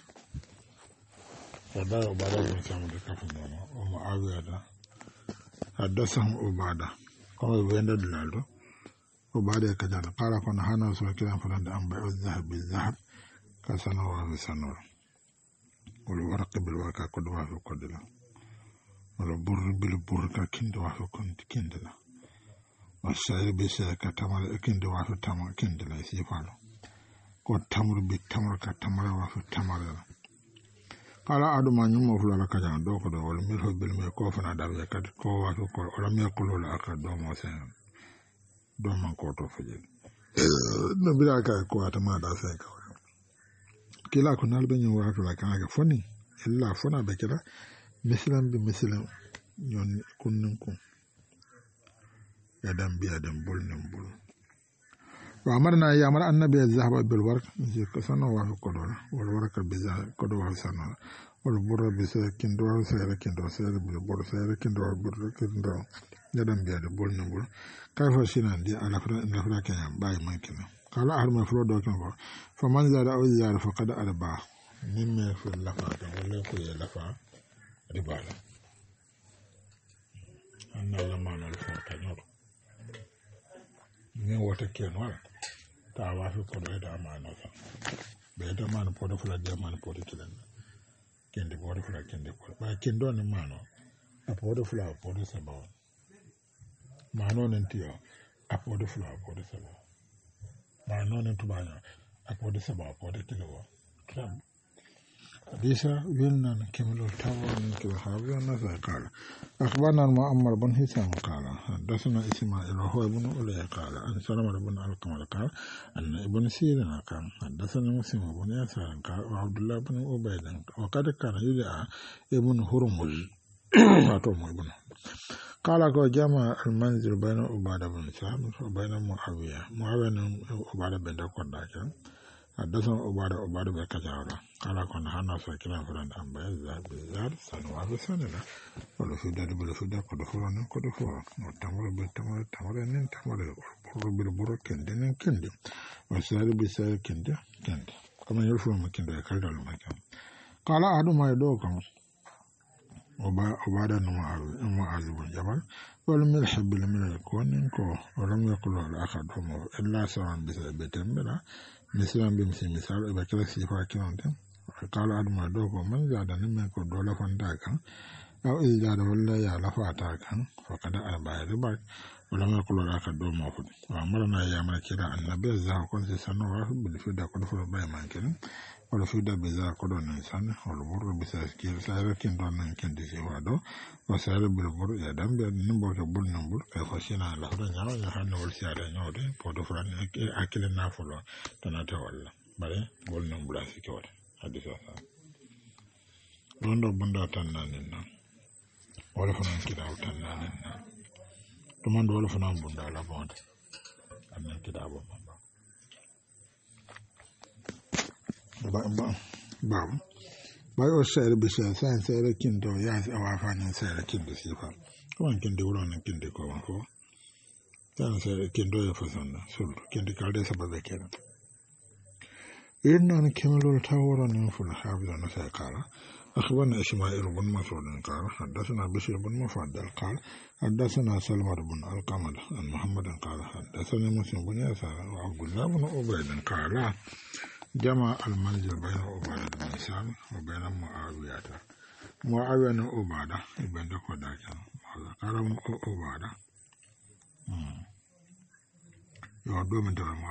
ودا عبادة بن سامد كفنا ومعاوية حدثهم عبادة كما بين دلالته عبادة كذا قال كنا هنا سوكيلا فلان أم بيع الذهب بالذهب كسنة وبسنة والورق بالورق كدوا في كدلا والبر بالبر كندوا في كندلا والسائر بسائر كتمر كندوا في تمر كندلا يسيفالو والتمر بالتمر كتمر وفي تمر قال أدم أن يمو فلا كجان دوك دو ولا ميرو بالمي كوفنا دابي كات كو واسو كو ولا مي كلو لا أكا دومو سين دوما كوتو فجل نبلا كا كو أتما دا سين كو كلا كنا لبني واتو لا كان فني إلا فنا بكلا مثلا بمثلا يون كننكم يدم بيدم بول نمبول وأمرنا يا أمر النبي الذهب بالورق كسنة وافق كدولا والورق بزاف كدولا سنة والبر بسير كندوا سير كندوا سير بالبر سير كندوا بر كندوا يدم بيدم بول نمبول كيف شينان دي على فرا كيان باي ممكن قال أهل مفروض دوكن فمن زاد أو زاد فقد أربع مما في اللفات ولا يكون اللفات ربالا أن لما نلفون تنور من وتكين ولا تعرف كل هذا ما نفع بيدا ما نقول فلا جا ما نقول كلنا كندي بقول فلا كندي بقول ما كندون ما نو أقول فلا أقول سبعة ما نو ننتيا أقول فلا أقول سبعة ما نو ننتبه أقول سبعة أقول كيلو كلام ليسا ويلنا كملوا التوان كالحاوي النساء قال أخبرنا المؤمر بن هشام قال حدثنا إسماعيل وهو ابن أولي قال أن سلمة بن القمر قال أن ابن سيرين قال حدثنا مسلم بن يسار قال وعبد الله بن عبيد وقد كان يدعى ابن هرمز قال كو جمع المنزل بين عبادة بن سامر وبين معاوية بن عبادة بن دكونداك حدثنا عبادة بن كجاورة قال كنا هنا ساكنا فرند أم بيزار سنوا بسننا ولا في دار بلا في دار كدفورنا كدفور وتمر بالتمر تمر نين تمر بر بالبر كندين كندي وسار بسار كندي كندي كما يرفع ما كندي يكرر المكان قال أحد ما يدوكم عبادة معاذ بن جبل ولم يلحب بالملك كونينكو ولم يقل الآخر إلا سواء بسار بتمبلا مثلا بمثال إذا كلا سيفا كنونتم قال أدم دوكو من زاد نمكو دولا فنداكا أو إذا زاد ولا يالفاتاكا فقد أربع رباك ولم يقل لك دو موفد وأمرنا يا ملكنا النبي الزهر كنت سنوى بالفيدة كل فرق باي مانكين والفيدة بزا كدون إنسان والبر بساسكير سائر كندون ننكين دي سيوادو وسائر بالبر يدام بيد نمبوك بول نمبول كيفاشينا لحظة نعو يحن والسيارة نعودي بودو فران أكل نافلو تناتي والله بلي بول نمبول أسيكي حديث أسان روندو بندا تنانينا ولا فنان كداو تنانينا تماندو ولا فنان بندا لابوند أمن كداو بمبا بام بايو سير بسير سان سير كندو ياس أوافان سير كندو سيفا كمان كندو ولون كندو كوان فو سان سير كندو يفسون سول كندو كالدي سبب كيرا إننا كملوا التاورا ننفل حافظا نساء قال أخبرنا إسماعيل بن مسعود قال حدثنا بشير بن مفضل قال حدثنا سلمة بن القمر عن محمد قال حدثنا مسلم بن يسار وعبد الله بن عبيد قال جمع المنزل بين عبادة بن سامي وبين معاوية عبادة بن دكوداك قال عبادة يودو من ترى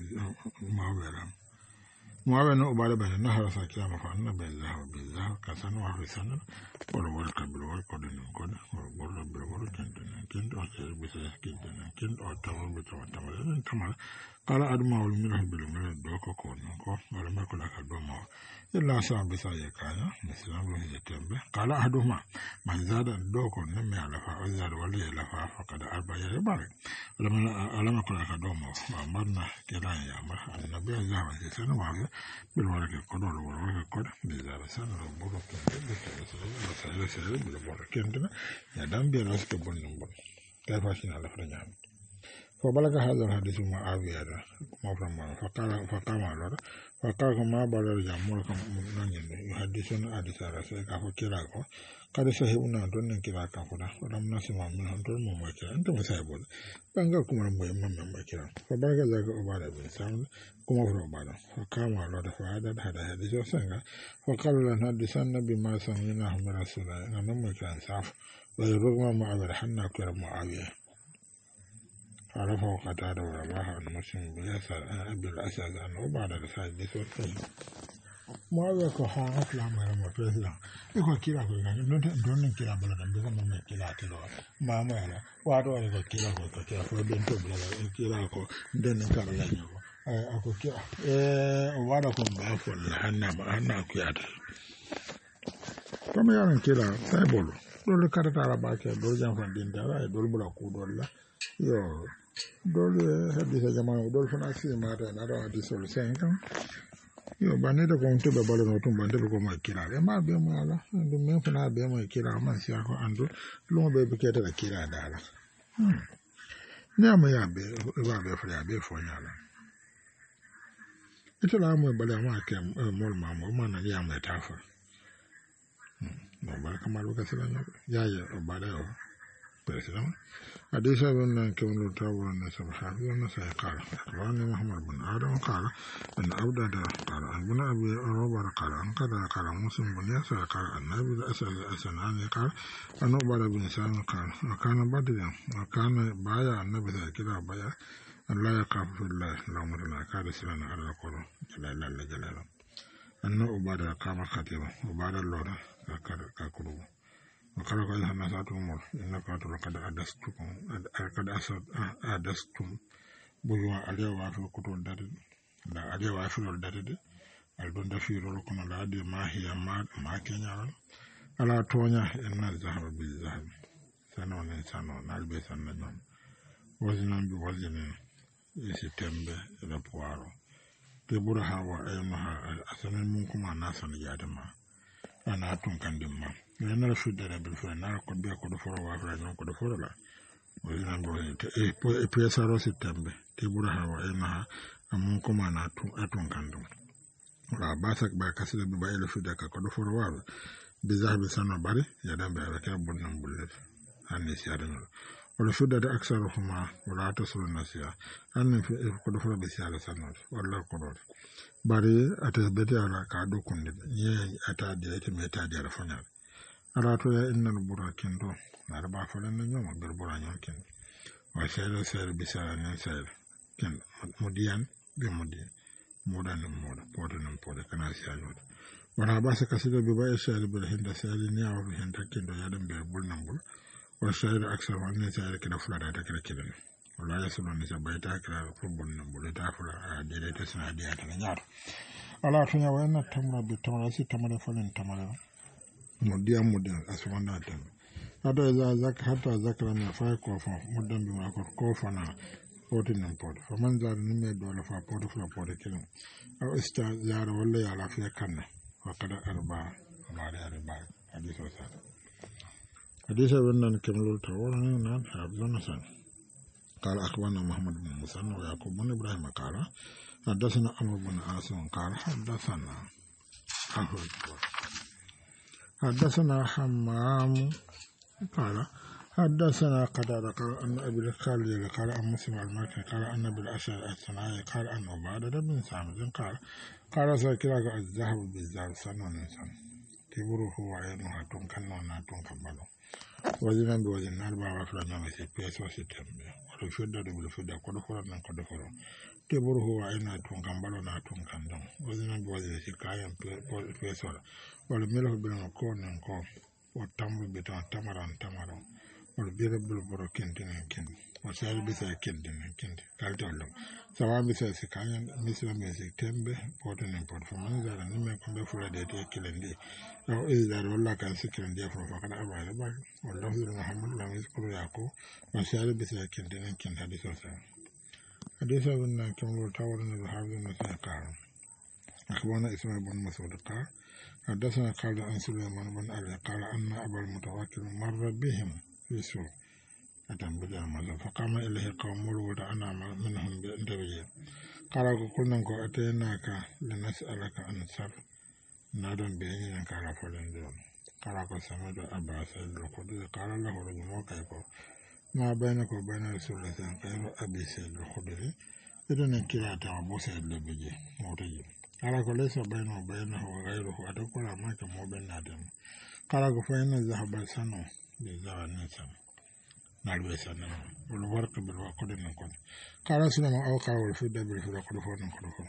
معاوية عبادة بن نهر ساكيا فأنا بالزهر كسن وفي سنة والورق بالورق كدن والبر بالورق كنت أسير بسيس كنت أتمر بتمر قال أدمى والملح بالملح دوكو كونكو ولم يكن لك دوما إلا سام بسايا كايا مثل به يتمبه قال أحدهما من زاد دوكو نمي على فأزاد ولي لفا فقد أربع يبارك ولم يكن لك دوما وأمرنا كلا يأمر النبي الزهر سنة وعفة بالورق القدر والورق القدر بزاد سنة والبرق وسائل بالبرق كنتنا يدام بيراسك بنبر كيف أشين على فرنجان فبلغ هذا الحديث معاوية فقام على فقال ما بلغ جمهوركم ننين يحدثون حديث رسولك فكراكم قد سهبنا دون كراكم فدا ولم نسمع منهم دون ممكرا أنت مسايبون بانغاكم رمبو ممكرا فبلغ ذلك عبادة بن سامي كما في عبادة فقام على فهذا حديث وسنغا فقال لنا حدثنا بما سمعناه من رسول الله إن ممكرا سعف ويرغم معاوية حنا كرم معاوية عرفه قتادة ورباح عن مسلم بيسر أبي الأسد أنه بعد رسالة والطيب Muawiya ko ha atla mara mo president e ko kila ko ga don kila bala dan be mo kila tilo ma mo ala wa do ko kila ko ko den to bala kila ko den kala la nyo ako kila wa da ko ba fo la hanna ku ya da kama yaran kila sai bolo dole kada ta ba ke do jan fan din da ai dole bula ku dole yo dole hadisa jama'a dole fana si ma da na da hadisa sai kan yo bane da kon to be balo no tum bande ko ma kira e ma be mo ala ndu men fana be mo kira man si ko andu lo be be kete da kira dala ne ma ya be ba be fra be fo nyala ito la mo bale ma ke mol ma mo ma na ya ma ta fa no bal kamalu ka sala ya ba da yo president حديث ابن كون التوبة سبحانه وتعالى قال أخبرني محمد بن آدم قال أن أبدا قال أن بن أبي أروبر قال أن كذا قال مسلم بن يسار قال أن أبي الأسد الأسناني قال أن أبدا بن سامي قال وكان بدرا وكان بايع النبي كذا بايع أن لا يقف في الله لو مرنا كاد سلنا على القول جل الله جلاله أن أبدا قام خطيبا أبدا الله كقلوب وقال قال الناس أتمر إنك قد أدستم بجوا عليه وافل كتول دارد لا عليه وافل دارد الدون دفير لكم لا دي ما هي ما كينيا على تونيا إن الذهب بالذهب سنون سنون نالبي سنون وزنان بوزن يسيتمبه إلى بوارو تبورها وأيمها أسنن منكم الناس نجادما أنا أتون كندما nana fudara bil fa na ko be ko do foro wa fra non ko do foro la o ina go e pesa ro sitembe te bura hawa e ma amun ko mana atun kandum la basak ba kasida be ba ele fudaka ko do foro wa be zahabi sana bari ya dambe ala ka bonnam bulle anni siada no wala fudada aksaruhuma wala tasulu nasiya anni ko do foro be siada sana wala ko do bari ata beti ala ka do kunde ye ata de ite meta de ala fanya ala to ya innal burakin do na ba falan na nyoma ber buranyon ken wa sayro sayro bisara nan sayro ken modiyan be modiyan modan moda podan poda kana siano wana ba sa kasida be ba sayro bil hinda sayro ni awu hinda ken do yadam be bulnan bul wa sayro aksar wa ne sayro kida fulada ta kida kida wala ya sunan ni sabaita kira ko bulnan bul ta fula a dede ta sanadiya ta nyar ala to ya wa na tamra be tamra si tamra falan tamra modiyan modiyan asmana tan hada za zak hatta zakra na fa ko fa mudan bi ma ko fa na potin nan pot fa man za ni me do la fa pot fa pot kin aw ista zara walla ya la fi kan wa kada arba ba da arba hadisi sa hadisi wannan kamar ta wannan na habzana san قال أخبرنا محمد بن مسلم ويعقوب بن إبراهيم قال حدثنا عمرو بن عاصم قال حدثنا حمام قال حدثنا قتادة قال أن أبي الخالد قال أن مسلم المكي قال أن أبي الأشعري الصناعي قال أن عبادة بن سامد قال سكراك الذهب بالذهب سنون سن كبره وعينها تنكن تنكبلو وزنا بوزن نربا وفلان يمسي بيسو ستمبي والفدة بالفدة كدفر من كدفر كبره وعينها تنكبلو تنكن دم وزنا بوزن سكايا بيسو والملح بالمكون نكون والتمر بتاع تمران والبير بالبرو كنتين وسائل بسا كنتين كالتولم سواء بسا سكايا مثل ميسي تمبي بوتن نمبر فمن زال نمي كم بفرا ديتي كلندي أو إذا والله كان سكرندي فقد أبعد بعد والله محمد لم يذكر يعقوب وسائل بسا كنتين حديث وسائل حديث ابن كمل تاورن الحافظ النسائي قال أخبرنا إسماعيل بن مسعود قال حدثنا قال عن سليمان بن علي قال أن أبا المتوكل مر بهم في سوق أتم بدر مزا فقام إليه قوم ولود أنا منهم بإنتبيه قال قلنا أتيناك لنسألك عن سر نادم بيننا قال فلندون قال سمعت أبا سيد الخدري قال له رجل وكيف ما بينك وبين رسول الله غير أبي سيد الخدري إذن كلاتا أبو سيد لبجي موتجي قال ليس بينه وبينه وغيره أتقول ما كمو بين آدم قال فإن الذهب سنو بالذهب نسن نالبي سنو والورق بالورق نكون قال سلم أو قال والفضة بالفضة كدفون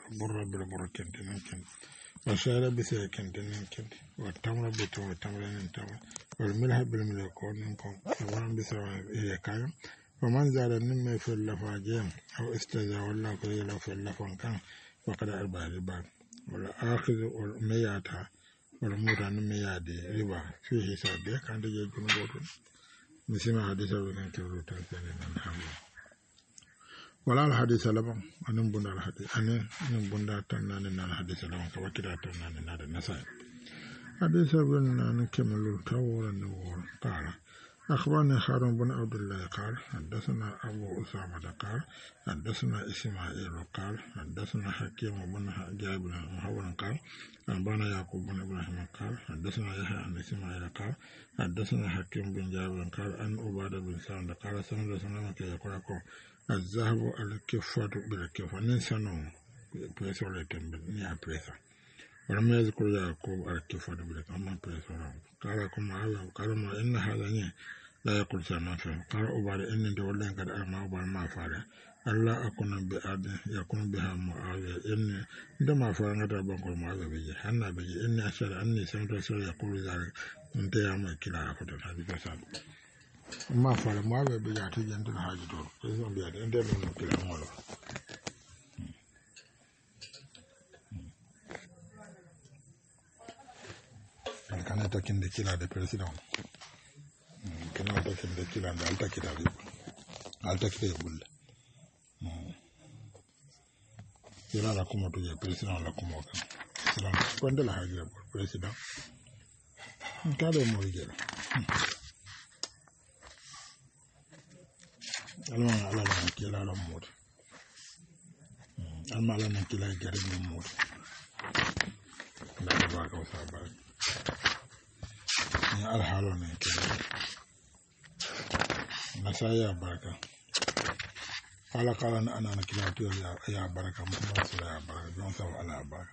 burra bil burra kenti nan kenti wa shara bi sai kenti nan kenti wa tamra bi tamra nan tamra wal milha bil milha ko nan ko wa bi sai ya kayo wa man zara nin mai fil lafajem aw istaza walla ko ya fil lafan kan wa kada arba riba wala akhidhu wal mayata wala mutane mai yade riba fi hisabe kan da je gun goto misima hadisa kan kiro ta sanin nan hamu wala al hadisa laban anan bunda al hadisa anan bunda tannan nan hadisa laban ka wakida tannan nan da nasai hadisa bin nan kemul tawran wor qala أخبرني هارون بن عبد الله قال حدثنا أبو أسامة قال حدثنا إسماعيل قال حدثنا حكيم بن جابر بن محمد قال أنبانا يعقوب بن إبراهيم قال حدثنا يحيى عن إسماعيل قال حدثنا حكيم بن جابر قال أن عبادة بن سعد قال سمعت سلمة يقول الذهب الكفة بالكفة نسنو بيسولة تنبني أبريسا ولم يذكر يعقوب الكفة بالكفة أما بيسولة قال قال ما إن هذا لا يقول سنافع قال أبار إني دولين قد أرمى أبار ما فعل الله أكون بأد يكون بها معاوية إني عندما فعل غدا بنقول معاوية بيجي أنا بيجي إني أشهد أني سمعت رسول يقول ذلك أنت يا ما كلا أخذ هذه كساد ما فعل معاوية بيجي أتيجي أنت الحاجة دور إذا بيجي أنت من كلا ماله كان يتكلم كلا ده president كنا نتكلم كلا ده alta kita bulle kila la kuma to president la kuma kan president kwenda la haja president kada mo yela alma ala la kila la mo alma ala na kila gari mo la ba ka sa ba ni alhalo ne kila nasaya baraka ala kala ana na kila to ya baraka mu ba su ya baraka don sa ala baraka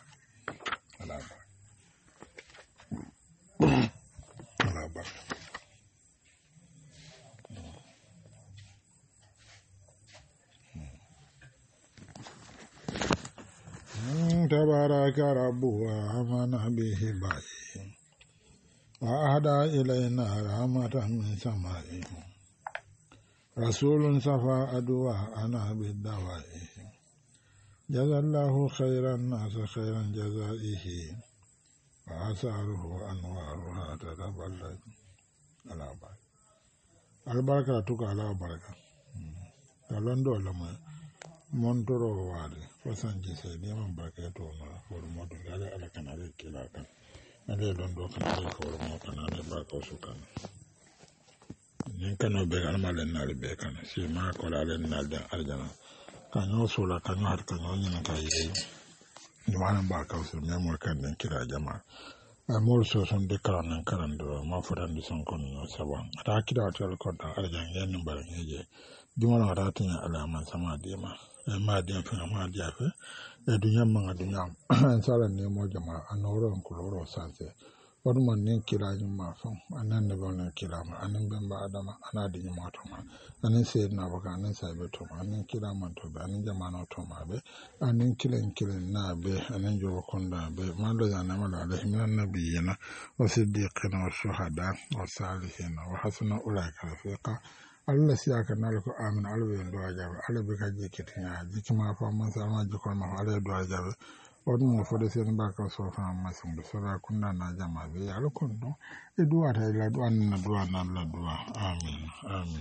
tabaraka rabbuhu amana bihi ba'i wa ahda ilayna rahmatan min sama'i rasulun safa adwa ana bidawa'i jazallahu khairan nas khairan jazaihi wa asaruhu anwaruha tadabbal ala ba albaraka tuka ala baraka londo lama montoro wade fasanji sai neman barka to na formo to gale ala kanare kila kan ade londo kanare formo kanare barka su kan nin kano be almalen nal be kan si ma ko la len nal dan arjana kanyo sula kanyo har kanyo nyin ka yi ni manan barka su memor kan den kira jama amol so son de karan karan do ma furan di son kon no saban ata kida to ko da arjan yen baran yeje dumana ratin alaman sama dima ma dia fa ma dia fa e dunya ma dunya sala ne mo jama anoro ko loro sanse waduma ne kira yin ma fa anan ne bona kira ma anan ben ba adama ana di ma to ma anan sai na baka anan sai be to ma anan kira man to ba anan jama na to ma be anan kilen na be anan jo konda be ma do yana mala alaihi min nabiyina wa siddiqina wa shuhada wa salihin wa hasuna ulaika rafiqa Allah siya ka nalko amin albe ndo ajabe albe ka jikitinya jikima fa man sama jikon ma ale do ajabe odun mo fode sen ba ka so fa ma sum do sura kunna na jama be alkon do e duwa ta ila duwa na duwa na la duwa amin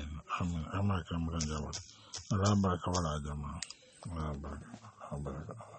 amma kam ran jawat ala baraka wala jama ala baraka